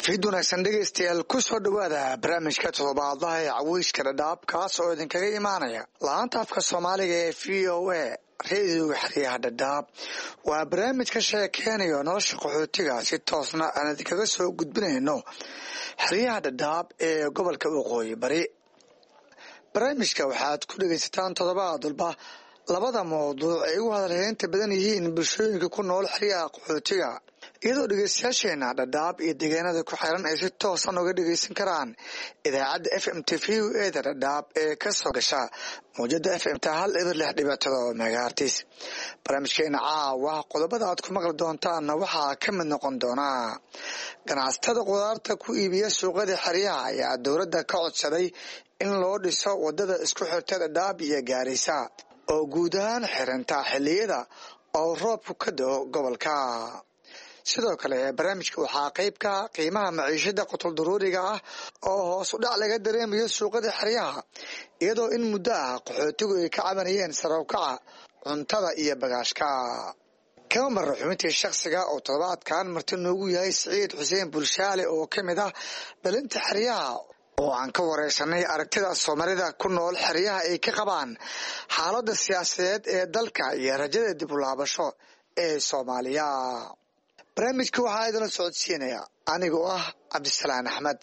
fiid wanaagsan dhegaystayaal ku soo dhowaada barnaamijka toddobaadlaha ee caweyska dhadhaab kaas oo idinkaga imaanaya laanta afka soomaaliga ee v o a reediyoga xeryaha dhadhaab waa barnaamij ka sheekeynayo nolosha qaxootiga si toosna aan idinkaga soo gudbinayno xeryaha dhadhaab ee gobolka waqooyi bari barnaamijka waxaad ku dhegaysataan toddobaad walba labada mawduuc ay ugu hadalheynta badan yihiin bulshooyinka ku nool xeryaha qaxootiga iyadoo dhegeystayaasheena dhadhaab iyo deegaanada ku xiran ay si toosan uga dhegeysan karaan idaacadda FMT VOA da dhadhaab ee ka soo gasha mawjada FMT 106.7 megahertz. barnaamijkeena caawa qodobada aad ku maqli doontaanna waxaa ka mid noqon doona ganacsatada qudaarta ku iibiya suuqada xeryaha ayaa dowladda ka codsaday in loo dhiso wadada isku xirta dhadhaab iyo Gaarisa oo guud ahaan xiranta xilliyada oo roobku ka da'o gobolka. sidoo kale barnaamijka waxaa qayb ka qiimaha maciishada qutul daruuriga ah oo hoos u dhac laga dareemayo suuqada xeryaha iyadoo in muddo ah qaxootigu ay ka cabanayeen sare u kaca cuntada iyo bagaashka. kama marro xubintii shakhsiga oo toddobaadkan marti noogu yahay Siciid Xuseen Bulshaale oo ka mid ah dhalinta xeryaha oo aan ka wareysanay aragtida Soomaalida ku nool xeryaha ay ka qabaan xaaladda siyaasadeed ee dalka iyo rajada dib u laabasho ee Soomaaliya. barnaamijka waxaa idin socodsiinaya anigoo ah Cabdisalaan Axmed.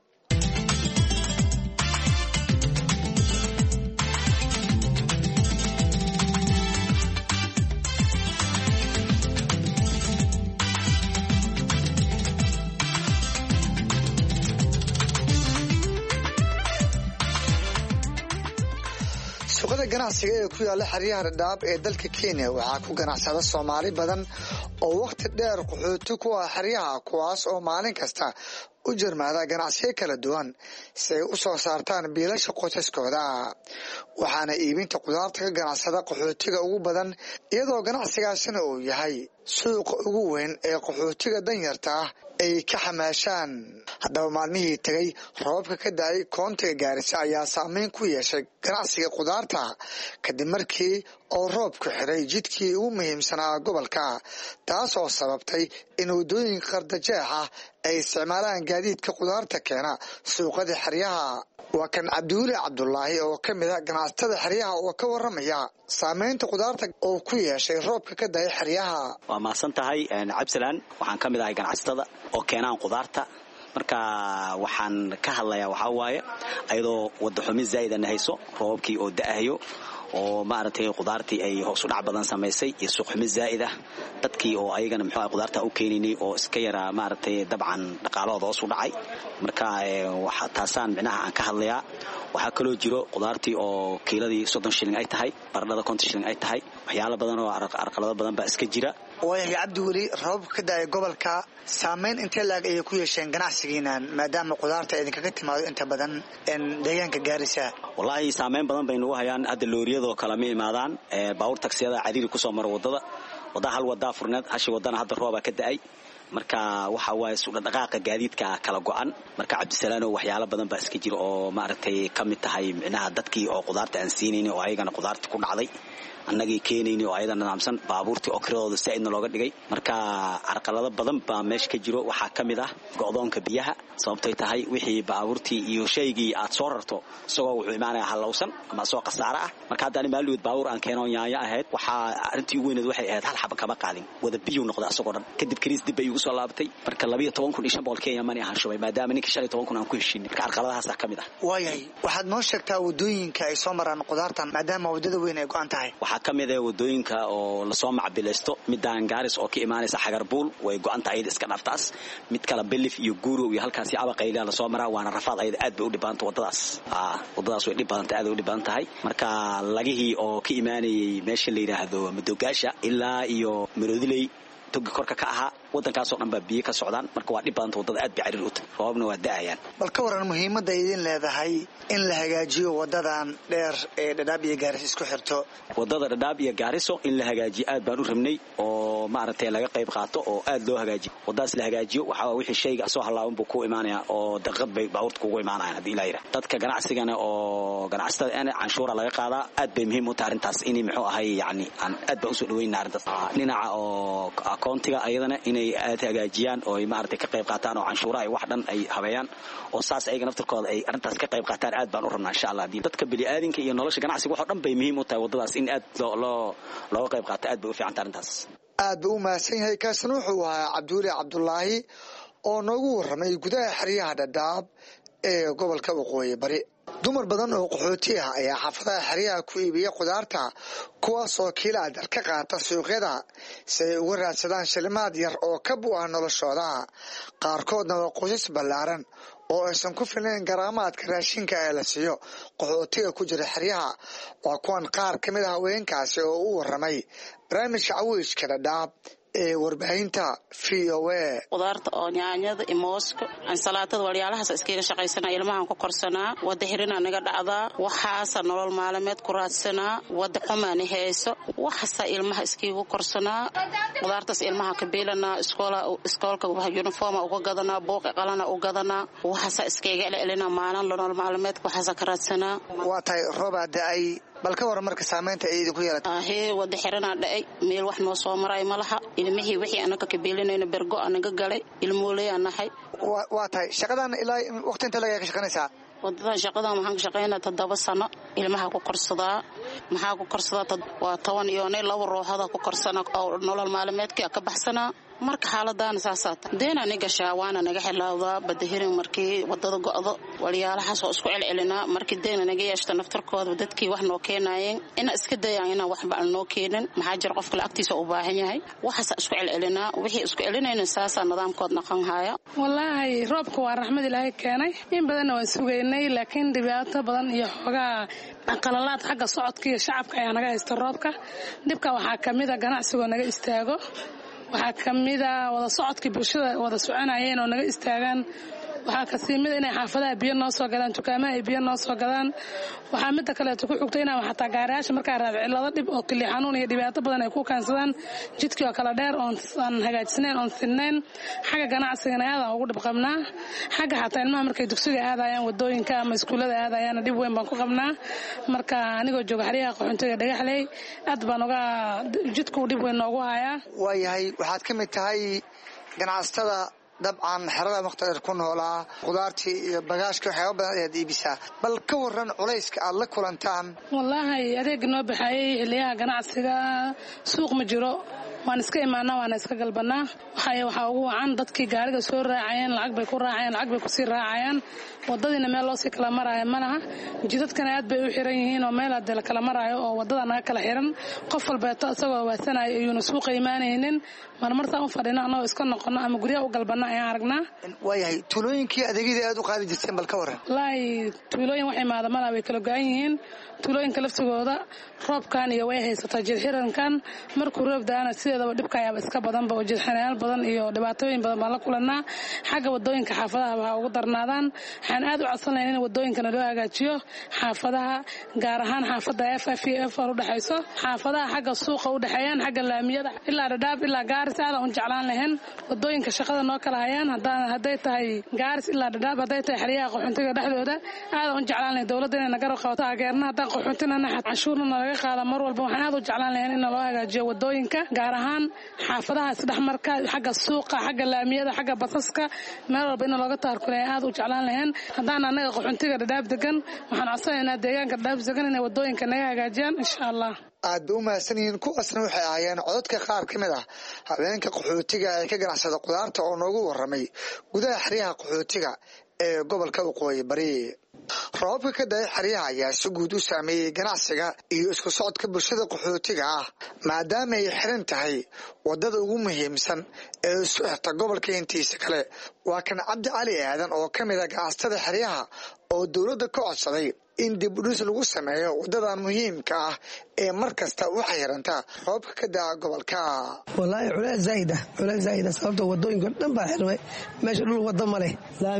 suuqada ganacsiga ee ku yaala xeryaha dhadhaab ee dalka Kenya waxaa ku ganacsada Soomaali badan oo waqti dheer qaxooti ku ah xeryaha kuwaas oo maalin kasta u jirmaada ganacsiyo kala duwan si ay u soo saartaan biilasha qoysaskooda. waxaana iibinta qudaarta ka ganacsada qaxootiga ugu badan iyadoo ganacsigaasina uu yahay suuqa ugu weyn ee qaxootiga danyarta ah ay ka xamaashaan. haddaba maalmihii tagay roobka ka da'ay koontiga Gaarisa ayaa saameyn ku yeeshay ganacsiga qudaarta kadib markii oo roobku xiray jidkii ugu muhiimsanaa gobolka taasoo sababtay in wadooyinka qardajeexa ay isticmaalaan gaadiidka qudaarta keena suuqada xeryaha. waa kan Cabduuli Cabdullaahi oo ka mid ah ganacsatada xeryaha oo ka waramaya saameynta qudaarta oo ku yeeshay roobka ka da'ay xeryaha. waa maasan tahay Cabdisalaan waxaan ka mid ahay ganacsatada oo keenaan qudaarta marka waxaan ka hadlayaa waxa waaye ayadoo wada xumi zaaidan hayso roobkii oo da'ayo oo maaragtay qudaartii ay hoos u dhac badan sameysay iyo suuq xumi zaa'id ah dadkii oo ayagana muxuu qudaarta u keeninay oo iska yara maaragtay dabcan dhaqaalahooda hoos u dhacay marka waxa taasaan micnaha aan ka hadlayaa. waxaa kaloo jiro qudaartii oo kiiladii 30 shilin ay tahay baradhada 50 shilin ay tahay waxyaalo badan oo arqalado badan baa iska jira. waayahay Cabdiweli roobka ka da'ay gobolka saameyn intee laag ay ku yeesheen ganacsigiinan maadaama qudaarta idinkaga timaado inta badan deegaanka Gaarisa? wallahi saameyn badan bay nagu hayaan hadda looriyada oo kala ma imaadaan baawur taksiyada cadiiri ku soo maro wadada hal wada furneed hashi wadana hadda rooba ka da'ay marka waxa waaye suuq dhaqaaqa gaadiidka kala go'an marka Cabdisalaan waxyaalo badan baa iska jira oo maaragtay kamid tahay micnaha dadkii oo qudaarta aan siinayeen oo ayagana qudaarta ku dhacday annagii keenayni oo ayada nidaamsan baabuurtii oo kiradooda saaidna looga dhigay marka arqalado badan baa meesha ka jiro waxaa ka mid ah go'doonka biyaha sababtay tahay wixii baabuurtii iyo shaygii aad soo rarto isagoo wuxuu imaanayaa halowsan ama soo qasaara ah marka haddaan maalmood baabuur aan keeno yaanya ahayd waxaa arrintii ugu weyneed waxay ahayd hal xaba kama qaadin wada biyo noqday asagoo dhan kadib kariis dib ay ugu soo laabatay marka 12,500 Kenya money ahaan shubay maadaama ninkii 15,000 aan ku heshiinay marka arqaladahaas ka mid ah. waayahay waxaad noo sheegtaa wadooyinka ay soo maraan qudaartan maadaama wadada weyn ay go'an tahay. waxaa ka mid ah wadooyinka oo la soo macbilaysto midaan Gaaris oo ka imaanaysa Xagarbuul way go'an tahay iska dhaftaas mid kala Belif iyo Guuro iyo halkaas abaqayla la soo maraa waana rafaad ayada aad bay u dhibanta wadadaas way dhibanta aad u dhiban tahay marka lagihii oo ka imaanayay meesha la yiraahdo Madoogaasha ilaa iyo Maroodiley togi korka ka ahaa wadankaas oo dhan baa biyo ka socdaan marka waa dhib badan wadada aad bay cariir u tahay roobna waa da'ayaan. bal ka waran muhiimadda ay idin leedahay in la hagaajiyo wadadan dheer ee Dhadhaab iyo Gaarisa isku xirto? wadada Dhadhaab iyo Gaariso in la hagaajiyo aad baan u rabnay oo maaragtay laga qayb qaato oo aad loo hagaajiyo wadaas la hagaajiyo waxa wixii shayga soo halaawan buu ku imaanaya oo daqiiqad bay baabuurta kugu imaanayaan hadii la yiraahdo dadka ganacsigana oo ganacsatada aan canshuura laga qaadaa aad bay muhiim u tahay arintaas inay muxuu ahay yani aan aad baan u soo dhaweynaa arintaas dhinaca oo akoontiga ayadana inay inay aad hagaajiyaan oo ay maaragtay ka qayb qaataan oo canshuuraha ay wax dhan ay habeeyaan oo saas ayaga naftirkooda ay arrintaas ka qayb qaataan aad baan u rabnaa insha Allah dadka bini'aadinka iyo nolosha ganacsiga wax dhan bay muhiim u tahay wadadaas in aad loo qayb qaato aad bay u fiican tahay arrintaas aad buu u mahadsan yahay kaasna wuxuu ahaa Cabdulle Cabdullaahi oo noogu warramay gudaha xeryaha Dhadhaab ee gobolka Waqooyi Bari dumar badan oo qaxooti ah ayaa xaafadaha xeryaha ku iibiya qudaarta kuwaas oo kiilooyinka ka qaata suuqyada si ay uga raadsadaan shilimaad yar oo ka buuxa noloshooda qaarkoodna waa qoysas ballaaran oo aysan ku filnayn garaamaadka raashinka ee la siiyo qaxootiga ku jira xeryaha waa kuwan qaar ka mid ah haweenkaasi oo u warramay barnaamijka Caweyska Dhadhaab ee warbaahinta VOA qudaarta oo yaanyada iyo mooska ansalaatada walyaalahaas iskaga shaqaysanaa ilmahan ku korsanaa wada xirina naga dhacdaa waxaas nolol maalmeed ku raadsanaa wada xumaan heeso waxaas ilmaha iskaga korsanaa qudaartaas ilmaha ka beelana iskoolka uniform uga gadanaa booq qalana uga gadanaa waxaas iskaga ilaalina maalin nolol maalmeed waxaas ka raadsanaa waa tay roobada ay bal ka war marka saameynta ay idinku yeelatay wada xirina dhacay meel wax noo soo maray malaha ilmihii wixii anaka ka beelinayna bergo anaga galay ilmoolay anahay waa tay shaqadan ilaa waqti inta laga ka shaqaynaysaa wadadan shaqadan waxaan ka shaqaynaa 7 sano ilmaha ku korsadaa maxaa ku korsadaa waa 10 iyo 2 ruuxada ku korsana oo nolol maalmeedka ka baxsana marka xaaladana saasaata deena aniga shaawana naga xilawda badahirin markii wadada go'do waliyaalahaas oo isku celcelina markii deena naga yeeshta naftarkooda dadkii wax noo keenayeen in iska dayaan in wax baan noo keenin maxaa jir qofka lacagtiisa u baahan yahay waxaas isku celcelina wixii isku celinayna saasa nidaamkood naqan haya wallahi roobku waa raxmad Ilaahay keenay in badan waan sugeynay laakiin dhibaato badan iyo xogaa qalalaad xagga socodka iyo shacabka ayaa naga haysta roobka dibka waxaa kamid ah ganacsiga naga istaago waxaa kamid ah wada socodkii bulshada wada soconayeen oo naga istaagaan waxaa ka siimid inay xaafadaha biyo noo soo galaan dukaamaha ay biyo noo soo galaan waxaa mid kale ku xigtay inaan xataa gaariyaasha markaa raad cilado dhib oo kili xanuun iyo dhibaato badan ay ku kaansadaan jidkii oo kala dheer oon hagaajisnayn oon sinnayn xagga ganacsiga aad ugu dhib qabnaa xagga xataa ilmaha markay dugsiga aadayaan wadooyinka ama iskuulada aadayaan dhib weyn baan ku qabnaa marka anigoo jooga xariyaha qaxoontiga Dhagaxley aad baan uga jidku dhib weyn noogu hayaa waayahay waxaad ka mid tahay ganacsatada dabcan xerada muqtadir ku noolaa qudaartii iyo bagaashka waxyaabo badan ayaad iibisaa bal ka waran culayska aad la kulantaan wallahi adeeg noo baxayay xiliyaha ganacsiga suuq ma jiro waan iska imaanaa waan iska galbanaa waxa ugu wacan dadkii gaariga soo raacayeen lacag bay ku raacayeen lacag bay ku sii raacayaan wadadina meel loo sii kala maraayo malaha jidadkana aad bay u xiran yihiin oo meel aad kala maraayo oo wadada naga kala xiran qof walbeeto isagoo waasanayo ayuuna suuqa imaanaynin marmarta u fadhina anoo iska noqono ama guriga u galbanaa ayaan aragnaa waayahay tuulooyinkii adeegyada aad u qaadi jirteen bal ka waran wallahi tuulooyin wax imaada malaha way kala go'an yihiin tuulooyinka laftigooda roobkan iyo way haysataa jidxirankan markuu roob daana sideedaba dhibka ayaa iska badan ba jidxirayaal badan iyo dhibaatooyin badan baan la kulanaa xagga wadooyinka xaafadaha waxa ugu darnaadaan waxaan aad u codsanaynaa in wadooyinkana loo hagaajiyo xaafadaha gaar ahaan xaafada FFF oo u dhaxayso xaafadaha xagga suuqa u dhaxayaan xagga laamiyada ilaa Dhadhaab ilaa Gaaris aad u jeclaan lahayn wadooyinka shaqada noo kala hayaan haday tahay Gaaris ilaa Dhadhaab haday tahay xariyaha qaxoontiga dhexdooda aad u jeclaan lahayn dawladda inay naga qabato taageerna hadan qaxoontina cashuurna laga qaado mar walba waxaan aad u jeclaan lahayn in loo hagaajiyo wadooyinka gaar ahaan xaafadaha isdhexmarka xagga suuqa xagga laamiyada xagga basaska meel walba in looga taarkulay aad u jeclaan lahayn hadaan anaga qaxoontiga Dhadhaab degan waxaan codsanaynaa deegaanka Dhadhaab degan inay wadooyinka naga hagaajiyaan insha Allah aad u mahadsanyihiin kuwaasna waxay ahaayeen codadka qaar ka mid ah haweenka qaxootiga ee ka ganacsada qudaarta oo noogu warramay gudaha xeryaha qaxootiga ee gobolka Waqooyi Bari roobka ka day xeryaha ayaa si guud u saameeyay ganacsiga iyo isku socodka bulshada qaxootiga ah maadaama ay xiran tahay wadada ugu muhiimsan ee isu xirta gobolka intiisa kale waa kan Cabdi Cali Aadan oo ka mid ah ganacsatada xeryaha oo dawladda ka codsaday in dib u dhis lagu sameeyo wadadan muhiimka ah ee markasta u xiranta roobka ka daa gobolka wallahi culays zaid sababta wadooyinka dhan baa xirmay meesha dhul wada ma leh laami oo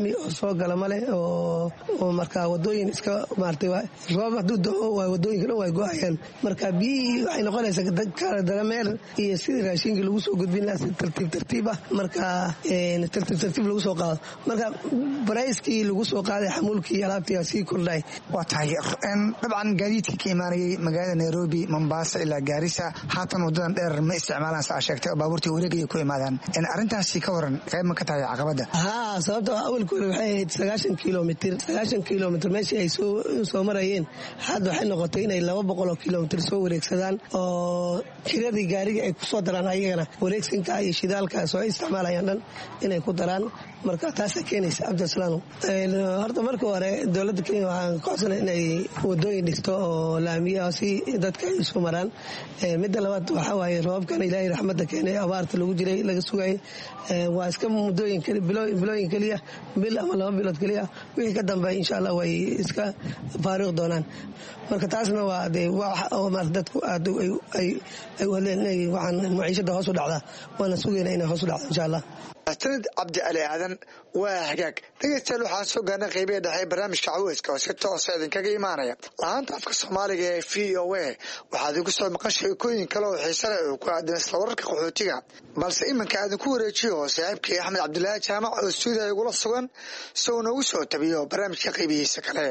soo gala male oo markaa wadooyin iska maartay roob hadduu dao waa wadooyinka dhan way go-ayaan marka biyihii waxay noqonaysaa kala dalameer iyo sidii raashinkii lagu soo gudbin lahaa si tartiib ah marka tartiib lagu soo qaado marka barayskii lagu soo qaaday xamuulkii alaabtii sii kordhay. waa tahay dabcan gaadiidkii ka imaanayay magaalada Nairobi Mombasa ilaa Garissa haatan wadadan dheer ma isticmaalaan saa sheegtay baabuurtii wareegaya ku imaadaan arrintaasi ka waran qayb ma ka tahay caqabada? sababtoo awalkii waxay ahayd 90 kilomitir meeshii ay soo marayeen hadda waxay noqotay inay 200 kilomitir soo wareegsadaan oo kiradii gaariga ay ku soo daraan ayagana wareegsinka iyo shidaalka soo isticmaalayaan dhan inay ku daraan marka taas keenaysa Cabdisalaam horta marka hore dawladda Kenya waxaan ka codsanay inay wadooyin dhisto oo laamiya si dadka ay soo maraan midda labaad waxa waaye roobkan Ilaahay raxmadda keenay abaarta lagu jiray laga sugay waa iska mudooyin kale bilooyin kaliya bil ama 2 bilood kaliya wixii ka dambeeyay insha Allah way iska faaruq doonaan marka taasna waa wax dadku aad ay waleen waxaan maciishada hoos u dhacda waana sugeynaa inay hoos u dhacdo insha Allah. Sanad Cabdi Ali Aadan waa hagaag dhegeystayaal waxaan soo gaarnay qeybaha dhexe barnaamijka caweyska oo si toos ah idinkaga imaanaya laanta afka Soomaaliga ee VOA waxaad igu soo maqan sheekooyin kale oo xiiso leh oo ku aadan isla wararka qaxootiga balse iminka aad ku wareejiyo saaxiibkii Axmed Cabdullaahi Jaamac oo stuudiga igula sugan soo noogu soo tabiyo barnaamijka qeybihiisa kale.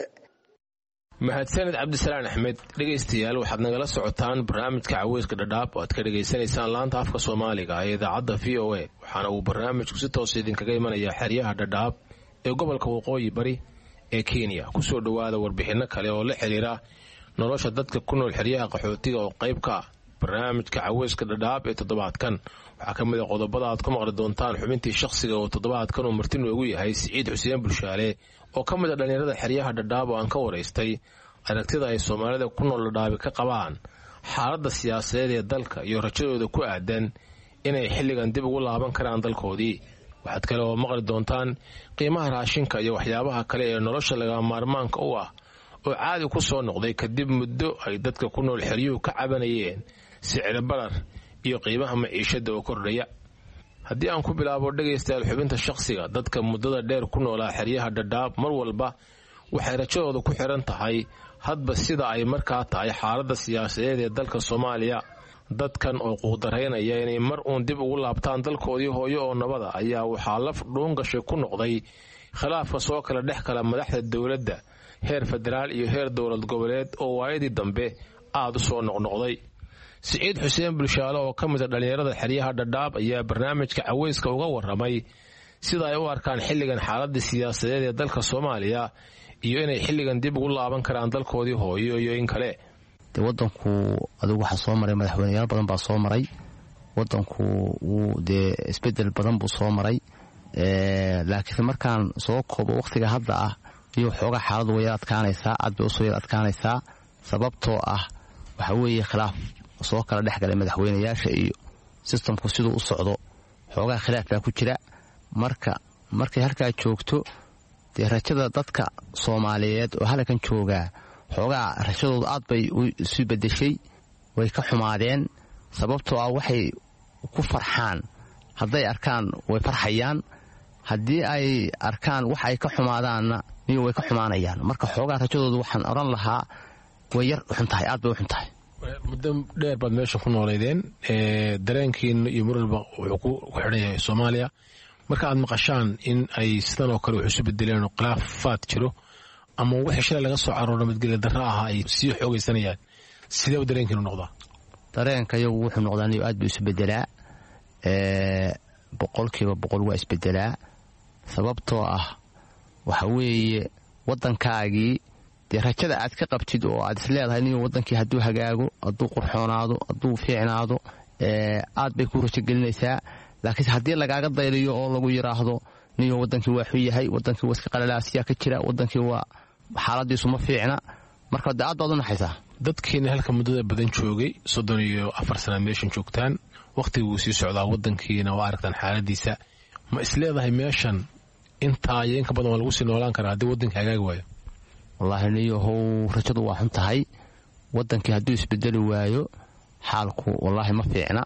mahadsanid Cabdisalaam Axmed. dhegeystayaal waxaad nagala socotaan barnaamijka caweyska dhadhaab oo aad ka dhageysanaysaan laanta afka Soomaaliga ee idaacadda VOA waxaana uu barnaamijku si toos idinkaga imanayaa xeryaha dhadhaab ee gobolka waqooyi bari ee Kenya. ku soo dhawaada warbixino kale oo la xiriira nolosha dadka ku nool xeryaha qaxootiga oo qayb ka barnaamijka caweyska dhadhaab ee toddobaadkan. waxaa ka mid ah qodobada aad ku maqli doontaan xubintii shakhsiga oo toddobaadkan uu marti noogu yahay Siciid Xuseen Bulshaale oo ka mid ah dhalinyarada xeryaha dhadhaab oo aan ka waraystay aragtida ay Soomaalida ku nool dhadhaab ka qabaan xaaladda siyaasadeed ee dalka iyo rajadooda ku aadan inay xilligan dib ugu laaban karaan dalkoodii. waxaad kale oo maqli doontaan qiimaha raashinka iyo waxyaabaha kale ee nolosha laga maarmaanka u ah oo caadi ku soo noqday kadib muddo ay dadka ku nool xeryuhu ka cabanayeen sicir barar iyo qiimaha maciishada oo kordhaya. haddii aan ku bilaabo dhegeystayaal xubinta shakhsiga dadka muddada dheer ku noolaa xeryaha dhadhaab mar walba waxay rajadooda ku xiran tahay hadba sida ay markaa tahay xaaladda siyaasadeed ee dalka Soomaaliya. dadkan oo quudaraynaya inay mar uun dib ugu laabtaan dalkoodii hooyo oo nabada ayaa waxaa laf dhuungashay ku noqday khilaafka soo kala dhex kala madaxda dowladda heer federaal iyo heer dowlad goboleed oo waayadii dambe aad u soo noqnoqday. Siciid Xuseen Bulshaale oo ka mid ah dhalinyarada xeryaha dhadhaab ayaa barnaamijka caweyska uga waramay sida ay u arkaan xilligan xaaladda siyaasadeed ee dalka Soomaaliya iyo inay xilligan dib ugu laaban karaan dalkoodii hooyo iyo in kale. wadanku adigu waxa soo maray madaxweynayaal badan baa soo maray wadanku uu isbedel badan buu soo maray laakiin markaan soo koobo waqtiga hadda ah iyo xooga xaaladu way adkaanaysaa aad bay u soo adkaanaysaa sababtoo ah waxa weeye khilaaf soo kala dhexgalay madaxweynayaasha iyo systemku siduu u socdo xoogaa khilaaf baa ku jira markay halkaa joogto dee rajada dadka Soomaaliyeed oo halkan joogaa xoogaa rajadoodu aad bay isu bedeshay way ka xumaadeen sababtoo ah waxay ku farxaan hadday arkaan way farxayaan haddii ay arkaan wax ay ka xumaadaanna niyo way ka xumaanayaan marka xoogaa rajadoodu waxaan oran lahaa way yar xun tahay aad bay u xun tahay. muddo dheer baad meesha ku nooleydeen dareenkiina iyo marwalba wuxuu ku xidhan yahay Soomaaliya marka aad maqashaan in ay sidan oo kale wax isu bedeleen oo khilaafaad jiro ama wixii shalay laga soo caroodo midgelin darro ah ay sii xoogaysanayaan sidee u dareenkiinu noqdaa? dareenka iyagu wuxuu noqdaa inuu aad buu isu bedelaa 100% waa isbedelaa sababtoo ah waxa weeye waddankaagii dee rajada aad ka qabtid oo aad isleedahay inuu waddankii hadduu hagaago hadduu qurxoonaado hadduu fiicnaado aad bay ku rajo gelinaysaa laakiin haddii lagaaga dayliyo oo lagu yiraahdo niyo waddankii waa xun yahay waddankii waa iska qalalaasiya ka jira waddankii waa xaaladiisu ma fiicna marka aad baad u naxaysaa. dadkiina halka muddada badan joogay 34 sano meeshan joogtaan waqtigu wuu sii socdaa waddankiina waa aragtaan xaaladiisa ma isleedahay meeshan intaa iyo in ka badan waa lagu sii noolaan karaa haddii waddanka hagaagi waayo? wallaahi niyo how rajadu waa xun tahay waddankii hadduu isbedeli waayo xaalku wallaahi ma fiicna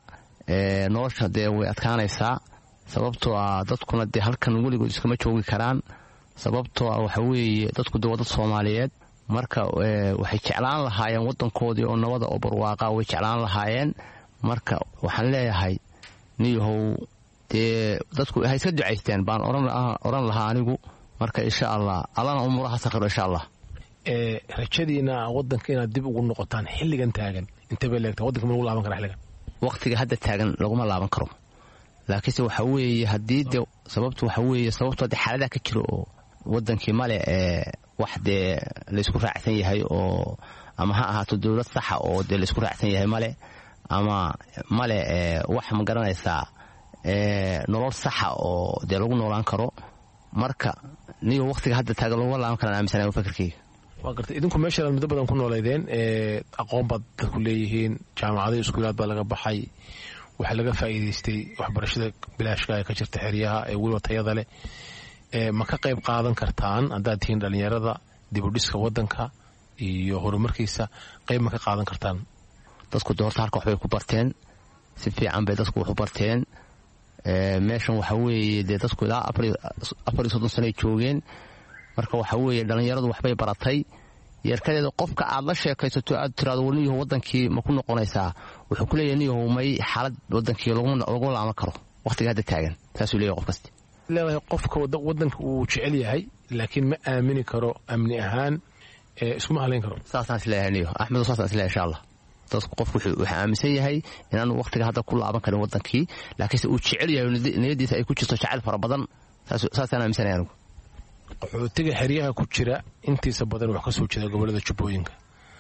nolosha dee way adkaanaysaa sababtoo ah dadkuna dee halkan weligood iskama joogi karaan sababtoo ah waxa weeye dadku de waa dad soomaaliyeed marka waxay jeclaan lahaayeen waddankoodii oo nabada oo barwaaqa way jeclaan lahaayeen marka waxaan leeyahay niyahow dee dadku hay iska ducaysteen baan oran lahaa anigu marka insha allah allana umuuraha sakhiro insha allah rajadiina waddanka inaad dib ugu noqotaan xilligan taagan intee bay leegtaa waddanka ma lagu laaban karaa xilligan waqtiga hadda taagan laguma laaban karo laakiinse waxa weeye haddii de sababtu waxa weeye sababtoo de xaaladaha ka jiro oo waddankii male wax dee laysku raacsan yahay oo ama ha ahaato dowlad saxa oo dee laysku raacsan yahay male ama male wax ma garanaysaa nolol saxa oo dee lagu noolaan karo marka niyo waqtiga hadda taagan laguma laaban karaan aaminsanaya fakarkeyga waa gartay idinku meeshaad muddo badan ku nooleydeen aqoon baad dadku leeyihiin jaamacadaha iskuulaad baa laga baxay waxaa laga faa'iidaystay waxbarashada bilaashka ee ka jirta xeryaha ee weliba tayada leh ma ka qayb qaadan kartaan haddaad tihiin dhallinyarada dibudhiska waddanka iyo horumarkiisa qayb ma ka qaadan kartaan dadku de horta halka waxbay ku barteen si fiican bay dadku wax u barteen meeshan waxa weeye dee dadku ilaa 40 sanay joogeen marka waxa weeye dhallinyaradu waxbay baratay yeerkadeeda qofka aad la sheekaysato aad tiraado waniyahu waddankii ma ku noqonaysaa wuxuu ku leeyahay niyahu may xaalad waddankii lagu laaman karo waqtiga hadda taagan taasuu leeyahay qof kasta leedahay qofka waddanka uu jecel yahay laakiin ma aamini karo amni ahaan iskuma halayn karo saasaan isleeyahay niyo axmedo saasaan isleeyahay insha allah dadku qofku wuxuu aaminsan yahay inaanu waqtiga hadda ku laaban karin waddankii laakiinse uu jecel yahay niyadiisa ay ku jirto jacayl fara badan saasaan aaminsanaya anigu qaxootiga xeryaha ku jira intiisa badan wax ka soo jeeda gobolada jubbooyinka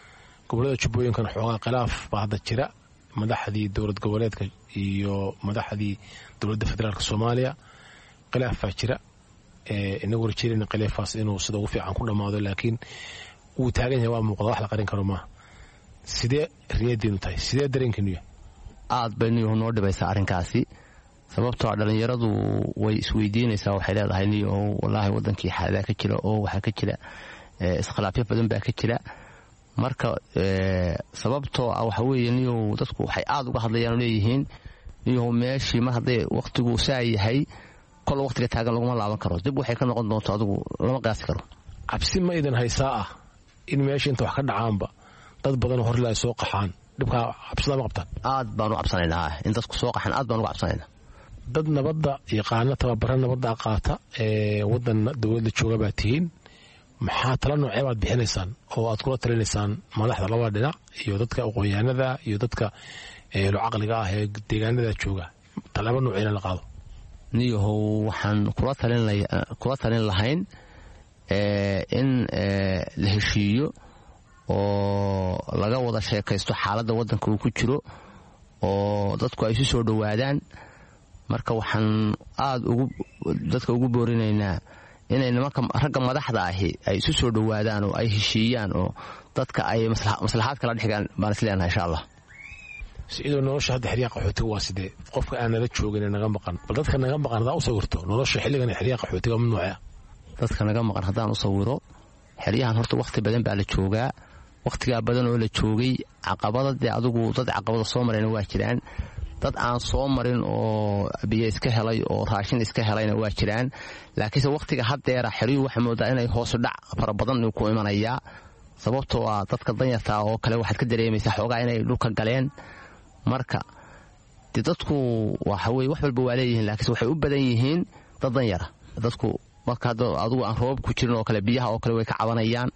xoogaa khilaaf baa hadda jira madaxdii dowlad goboleedka iyo madaxdii dowladda federaalk soomaaliya khilaaf baa jira inagu rajeynayna khilaafaas inuu sida ugu fiican ku dhammaado laakiin wuu taagan yahay waa muuqda wax la qarin karo maaha sidee riyadiinu tahay sidee dareenkiinu yahay aad bay niyuhu noo dhibaysaa arrinkaasi sababtoo dhallinyaradu way isweydiinaysaa waxay leedahay niyahow wallaahi waddankii xaaladaha ka jira oo waxaa ka jira iskhilaafyo badan baa ka jira marka sababtoo ah waxa weeye niyahow dadku waxay aad uga hadlayaan oo leeyihiin niyahow meeshii mar hadday waqtigu saa yahay kol waqtiga taagan laguma laaban karo dib waxay ka noqon doonto adigu lama qiyaasi karo cabsi ma idan haysaa ah in meesha inta wax ka dhacaanba dad badanoo horle ay soo qaxaan dhibkaa cabsidaa ma qabtaan aad baanu cabsanaynaa in dadku soo qaxaan aad baanu uga cabsanaynaa dad nabadda yaqaana tababara nabadda qaata waddan dowladda jooga baa tihiin maxaa tala noocee baad bixinaysaan oo aad kula talinaysaan madaxda labada dhinac iyo dadka aqoon-yahanada iyo dadka eelo caqliga ah ee deegaanada jooga talaabo nooceyna la qaado niyahow waxaan kula talin lahayn in la heshiiyo oo laga wada sheekaysto xaaladda waddanka uu ku jiro oo dadku ay isu soo dhowaadaan marka waxaan aad dadka ugu boorinaynaa inay nimanka ragga madaxda ahi ay isu soo dhowaadaan oo ay heshiiyaan oo dadka ay maslaxaad kala dhigaan baan isleenahay insha allah sidoo nolosha hadda xeryaha qaxootiga waa sidee qofka aan nala joogin naga maqan bal dadka naga maqan hadaa u sawirto nolosha xilligan xeryaha qaxootiga ma noocee dadka naga maqan haddaan u sawiro xeryahan horta waqti badan baa la joogaa waqtigaa badan oo la joogay caqabada dee adigu dad caqabada soo marayna waa jiraan dad aan soo marin oo biyo iska helay oo raashin iska helayna waa jiraan laakiinse waqtiga haddeera xeryuhu waxaa moodaa inay hoosu dhac fara badan ku imanayaa sababtoo ah dadka danyartaa oo kale waxaad ka dareemaysaa xoogaa inay dhulka galeen marka dee dadku waxa weye wax walba waa leeyihiin laakiinse waxay u badan yihiin dad danyara dadku marka hadda adigu aan roobab ku jirin oo kale biyaha oo kale way ka cabanayaan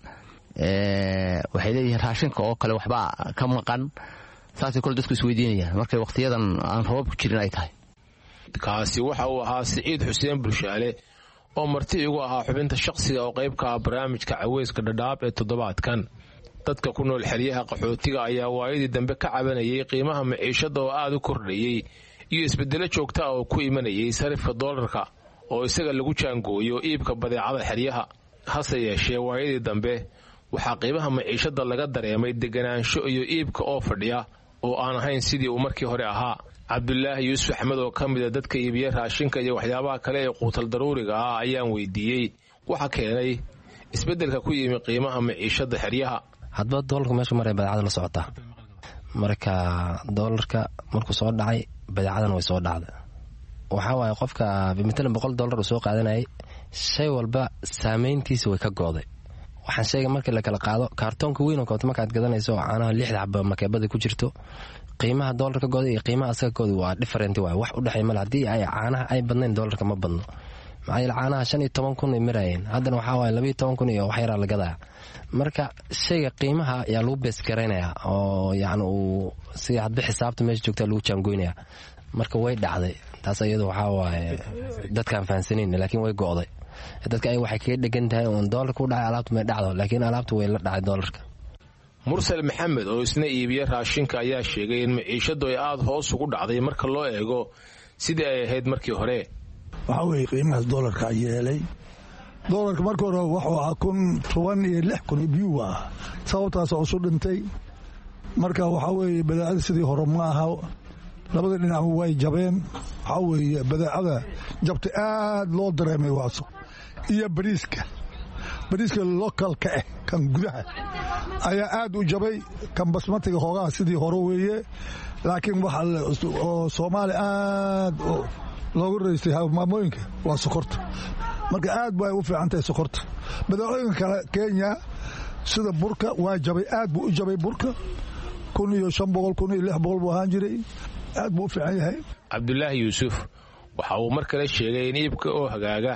waxay leeyihiin raashinka oo kale waxbaa ka maqan saasay kole dadku isweydiinayaan markay wakhtiyadan aan roobab ku jirin ay tahay kaasi waxa uu ahaa siciid xuseen bulshaale oo marti igu ahaa xubinta shaqsiga oo qayb ka ah barnaamijka caweyska dhadhaab ee toddobaadkan dadka ku nool xeryaha qaxootiga ayaa waayadii dambe ka cabanayay qiimaha maciishada oo aad u kordhayey iyo isbedelo joogta ah oo ku imanayay sarifka doolarka oo isaga lagu jaangooyo iibka badeecada xeryaha hase yeeshee waayadii dambe waxaa qiimaha maciishada laga dareemay deganaansho iyo iibka oo fadhiya oo aan ahayn sidii uu markii hore ahaa cabdulaahi yuusuf axmed oo ka mida dadka iibiya raashinka iyo waxyaabaha kale ee quutal daruuriga ah ayaan weydiiyey waxa keenay isbeddelka ku yimi qiimaha maciishada xeryaha hadba doolarka meesha maray badeecada la socotaa marka doolarka markuu soo dhacay badeecadan way soo dhacda waxaa waaye qofka matalan $100 uu soo qaadanayay shay walba saameyntiisa way ka gooday. waxaan sheegay markii la kala qaado kaartoonka weyn oo kaleeto markaad gadanayso caanaha 6 xabo makeebada ku jirto qiimaha doolarka gooda iyo qiimaha asaga gooda waa different waay wax u dhaxay mal hadii ay caanaha ay badnayn doolarka ma badno maxay caanaha 15,000 ay marayeen haddana waxa waay 12,000 iyo wax yar la gadaa marka shayga qiimaha ayaa lagu bees gareynaya oo yaani uu si hadba xisaabta meesha joogta lagu jaangoynaya marka way dhacday taas iyadu waxa waay dadkaan fahansaneen laakiin way go'day dadka ay waxay kaga dhagan tahay oo doolarku u dhacay alaabtu ma dhacdo laakiin alaabtu way la dhacay doolarka. mursal maxamed oo isna iibiye raashinka ayaa sheegay in maciishadu ay aad hoos ugu dhacday marka loo eego sidii ay ahayd markii hore. waxa weeye qiimaha doolarka yeelay doolarka markii hore wuxuu ahaa 16,000 biyo ah sababtaas oo soo dhintay marka waxa weeye badeecada sidii hore ma aha labada dhinac way jabeen waxa weeye badeecada jabta aad loo dareemay waaso iyo bariiska localka ah kan gudaha ayaa aad u jabay kan basmatiga hoogaha sidii hore weeye laakiin waxa oo Soomaali aad loogu reystay maamooyinka waa sokorta marka aad bay u fiican tahay sokorta badeecooyinka kale Kenya sida burka waa jabay aad buu u jabay burka 1,500 1,600 buu ahaan jiray aad buu u fiican yahay. Cabdullaahi Yuusuf waxa uu mar kale sheegay in iibka oo hagaaga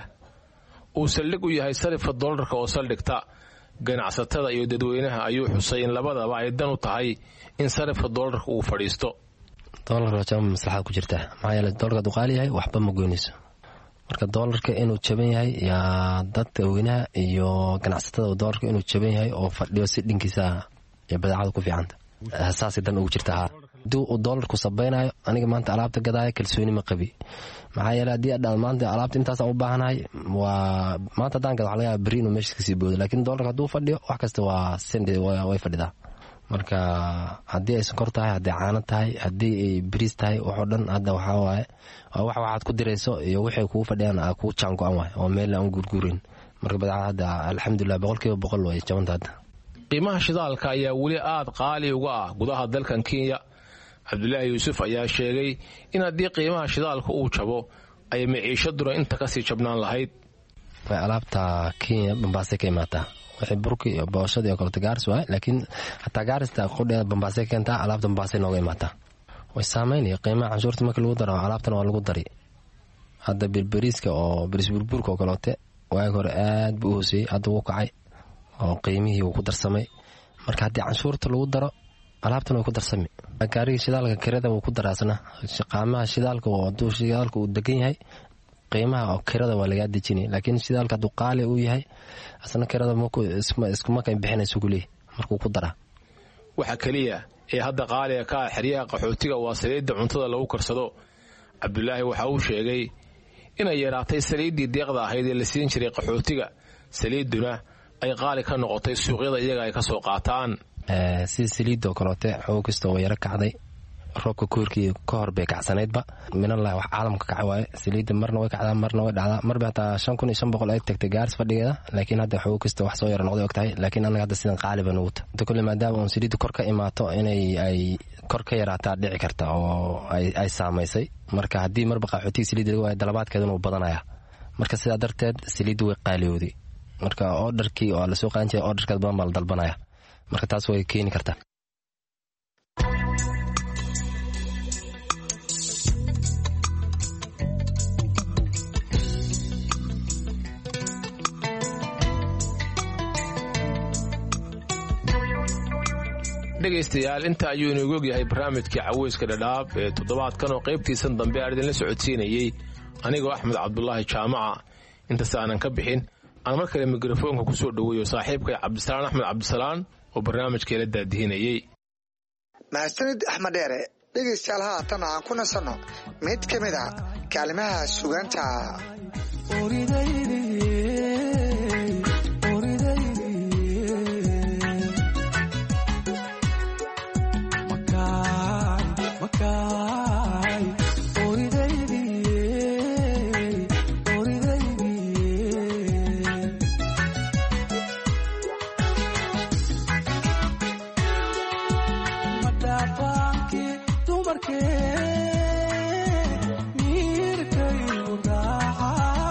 uu saldhig u yahay sarifka doolarka oo saldhigta ganacsatada iyo dadweynaha ayuu xusay in labadaba ay dan u tahay in sarifka doolarka uu fadhiisto. doolarka waa maslaxad ku jirta maxaa yeelay doolarka duqaal yahay waxba ma goynayso marka doolarka inuu jaban yahay yaa dadweynaha iyo ganacsatada doolarka inuu jaban yahay oo fadhiyo si dhinkiisa iyo badeecada ku fiicanta asaasi dan ugu jirta haduu uu doolarku sabaynayo aniga maanta alaabta gadaaya kalsooni ma qabi maxaa yeelay haddii aad maanta alaabta intaas u baahanahay waa maanta haddaan gado waxa laga yaabaa berri inuu meesha kasii boodo laakiin doolarka hadduu fadhiyo wax kasta waa sende way fadhidaa marka haddii ay sonkor tahay haddii caano tahay haddii ay bariis tahay waxoo dhan hadda waxaa waaye waxaad ku dirayso iyo wixii kugu fadhiyaan aa kugu jaan go-an waay oo meel aan guurguurin marka badeecada hadda alxamdulilah 100% way jabanta hadda. qiimaha shidaalka ayaa weli aad qaali uga ah gudaha dalkan Kenya. Cabdullaahi Yuusuf ayaa sheegay in haddii qiimaha shidaalka uu jabo ay maciishaduna inta kasii jabnaan lahayd. alaabta Kenya Mombasa ka imaataa wixii burki iyo booshada iyo kale gaaris waay laakiin hatta gaarista qodheeda Mombasa keenta alaabta Mombasa nooga imaataa way saameynaya qiimaha canshuurta marka lagu daro alaabtana waa lagu dari hadda bilbariiska oo bariis burburka oo kaleete waag hore aad buu u hoosay hadda wuu kacay oo qiimihii uu ku darsamay marka haddii canshuurta lagu daro alaabtana way ku darsami gaariga shidaalka kirada wuu ku daraasna shaqaamaha shidaalka oo hadduu shidaalka uu degan yahay qiimaha oo kirada waa laga dejinay laakiin shidaalka hadduu qaali uu yahay asna kirada iskuma kan bixinayso guli markuu ku dara waxa kaliya ee hadda qaaliga ka xiriyaha qaxootiga waa saliidda cuntada lagu karsado. Cabdullaahi waxa uu sheegay inay yaraatay saliiddii deeqda ahayd ee la siin jiray qaxootiga saliiduna ay qaali ka noqotay suuqyada iyaga ay ka soo qaataan. si saliidda oo kaleete xoog kasta oo yara kacday roobka koorkii ka hor bay kacsanaydba minallah wax caalamka kaca waaye saliidda marna way kacdaa marna way dhacdaa marba hataa 5,500 ay tagtay gaaris fadhigeeda laakiin hadda xoog kasta wax soo yara noqday ogtahay laakiin anaga hadda sidan qaaliba nuguta inta kale maadaama on saliidda kor ka imaato inay ay kor ka yaraataa dhici karta oo ay saamaysay marka haddii marba qaxootiga saliidda lagu waayo dalabaadkeeduna uu badanaya marka sidaa darteed saliidda way qaaliyooday marka orderkii oo la soo qaadan jiray orderkeed badan baa la dalbanaya marka taas way keeni kartaa. dhegaystayaal inta ayuu inoogu ogyahay barnaamijkii caweyska dhadhaab ee toddobaadkan oo qaybtiisan dambe aan idinla socodsiinayey anigoo Axmed Cabdullaahi Jaamaca intaas aanan ka bixin aan mar kale mikrofoonka ku soo dhaweeyo saaxiibkay Cabdisalaan Axmed Cabdisalaan oo barnaamijkii la daadihinayay. mahadsanid Axmed Dheere dhegaystayaal haatan aan ku nasanno mid ka mid ah kaalmaha sugaanta mirkay u raaca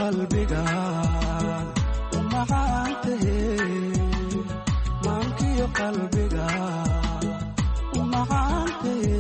qalbiga u macaantahe maankiyo qalbiga u macaantahe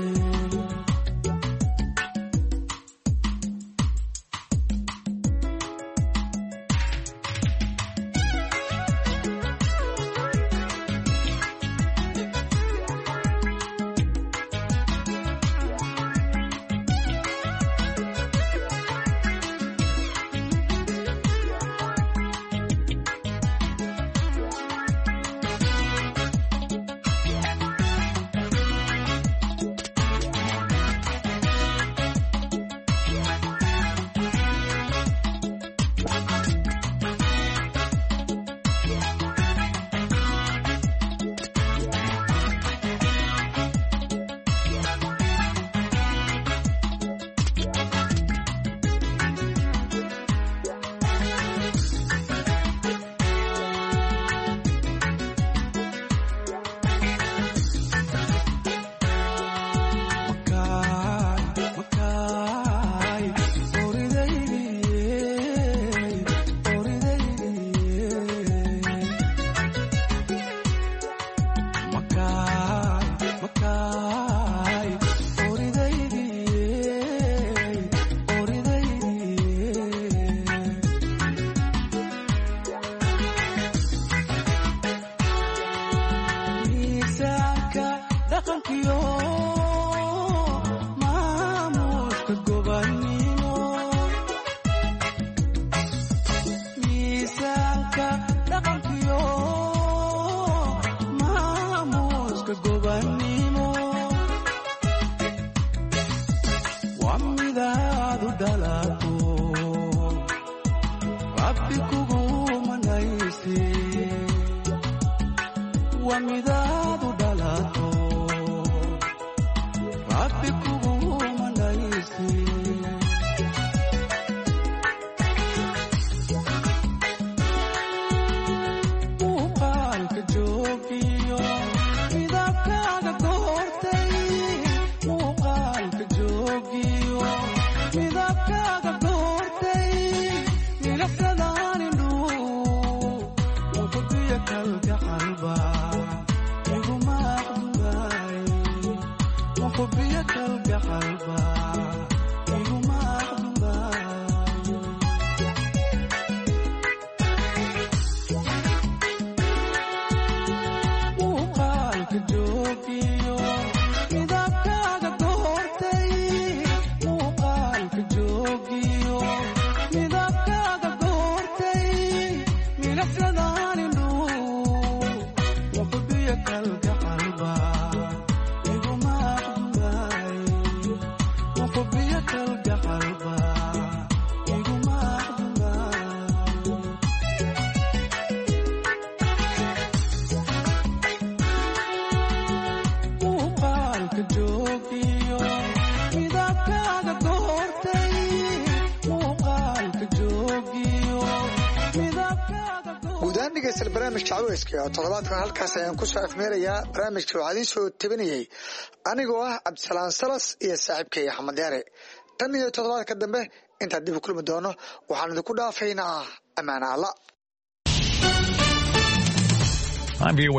barnaamijka caweyska oo toddobaadkan halkaas ayaan ku soo afmeerayaa barnaamijka waxaa idiin soo tabinayay anigoo ah cabdisalaan salas iyo saaxiibkay axmed yaare tan iyo toddobaadka dambe intaan dib u kulmi doono waxaan idinku dhaafaynaa ammaana alla.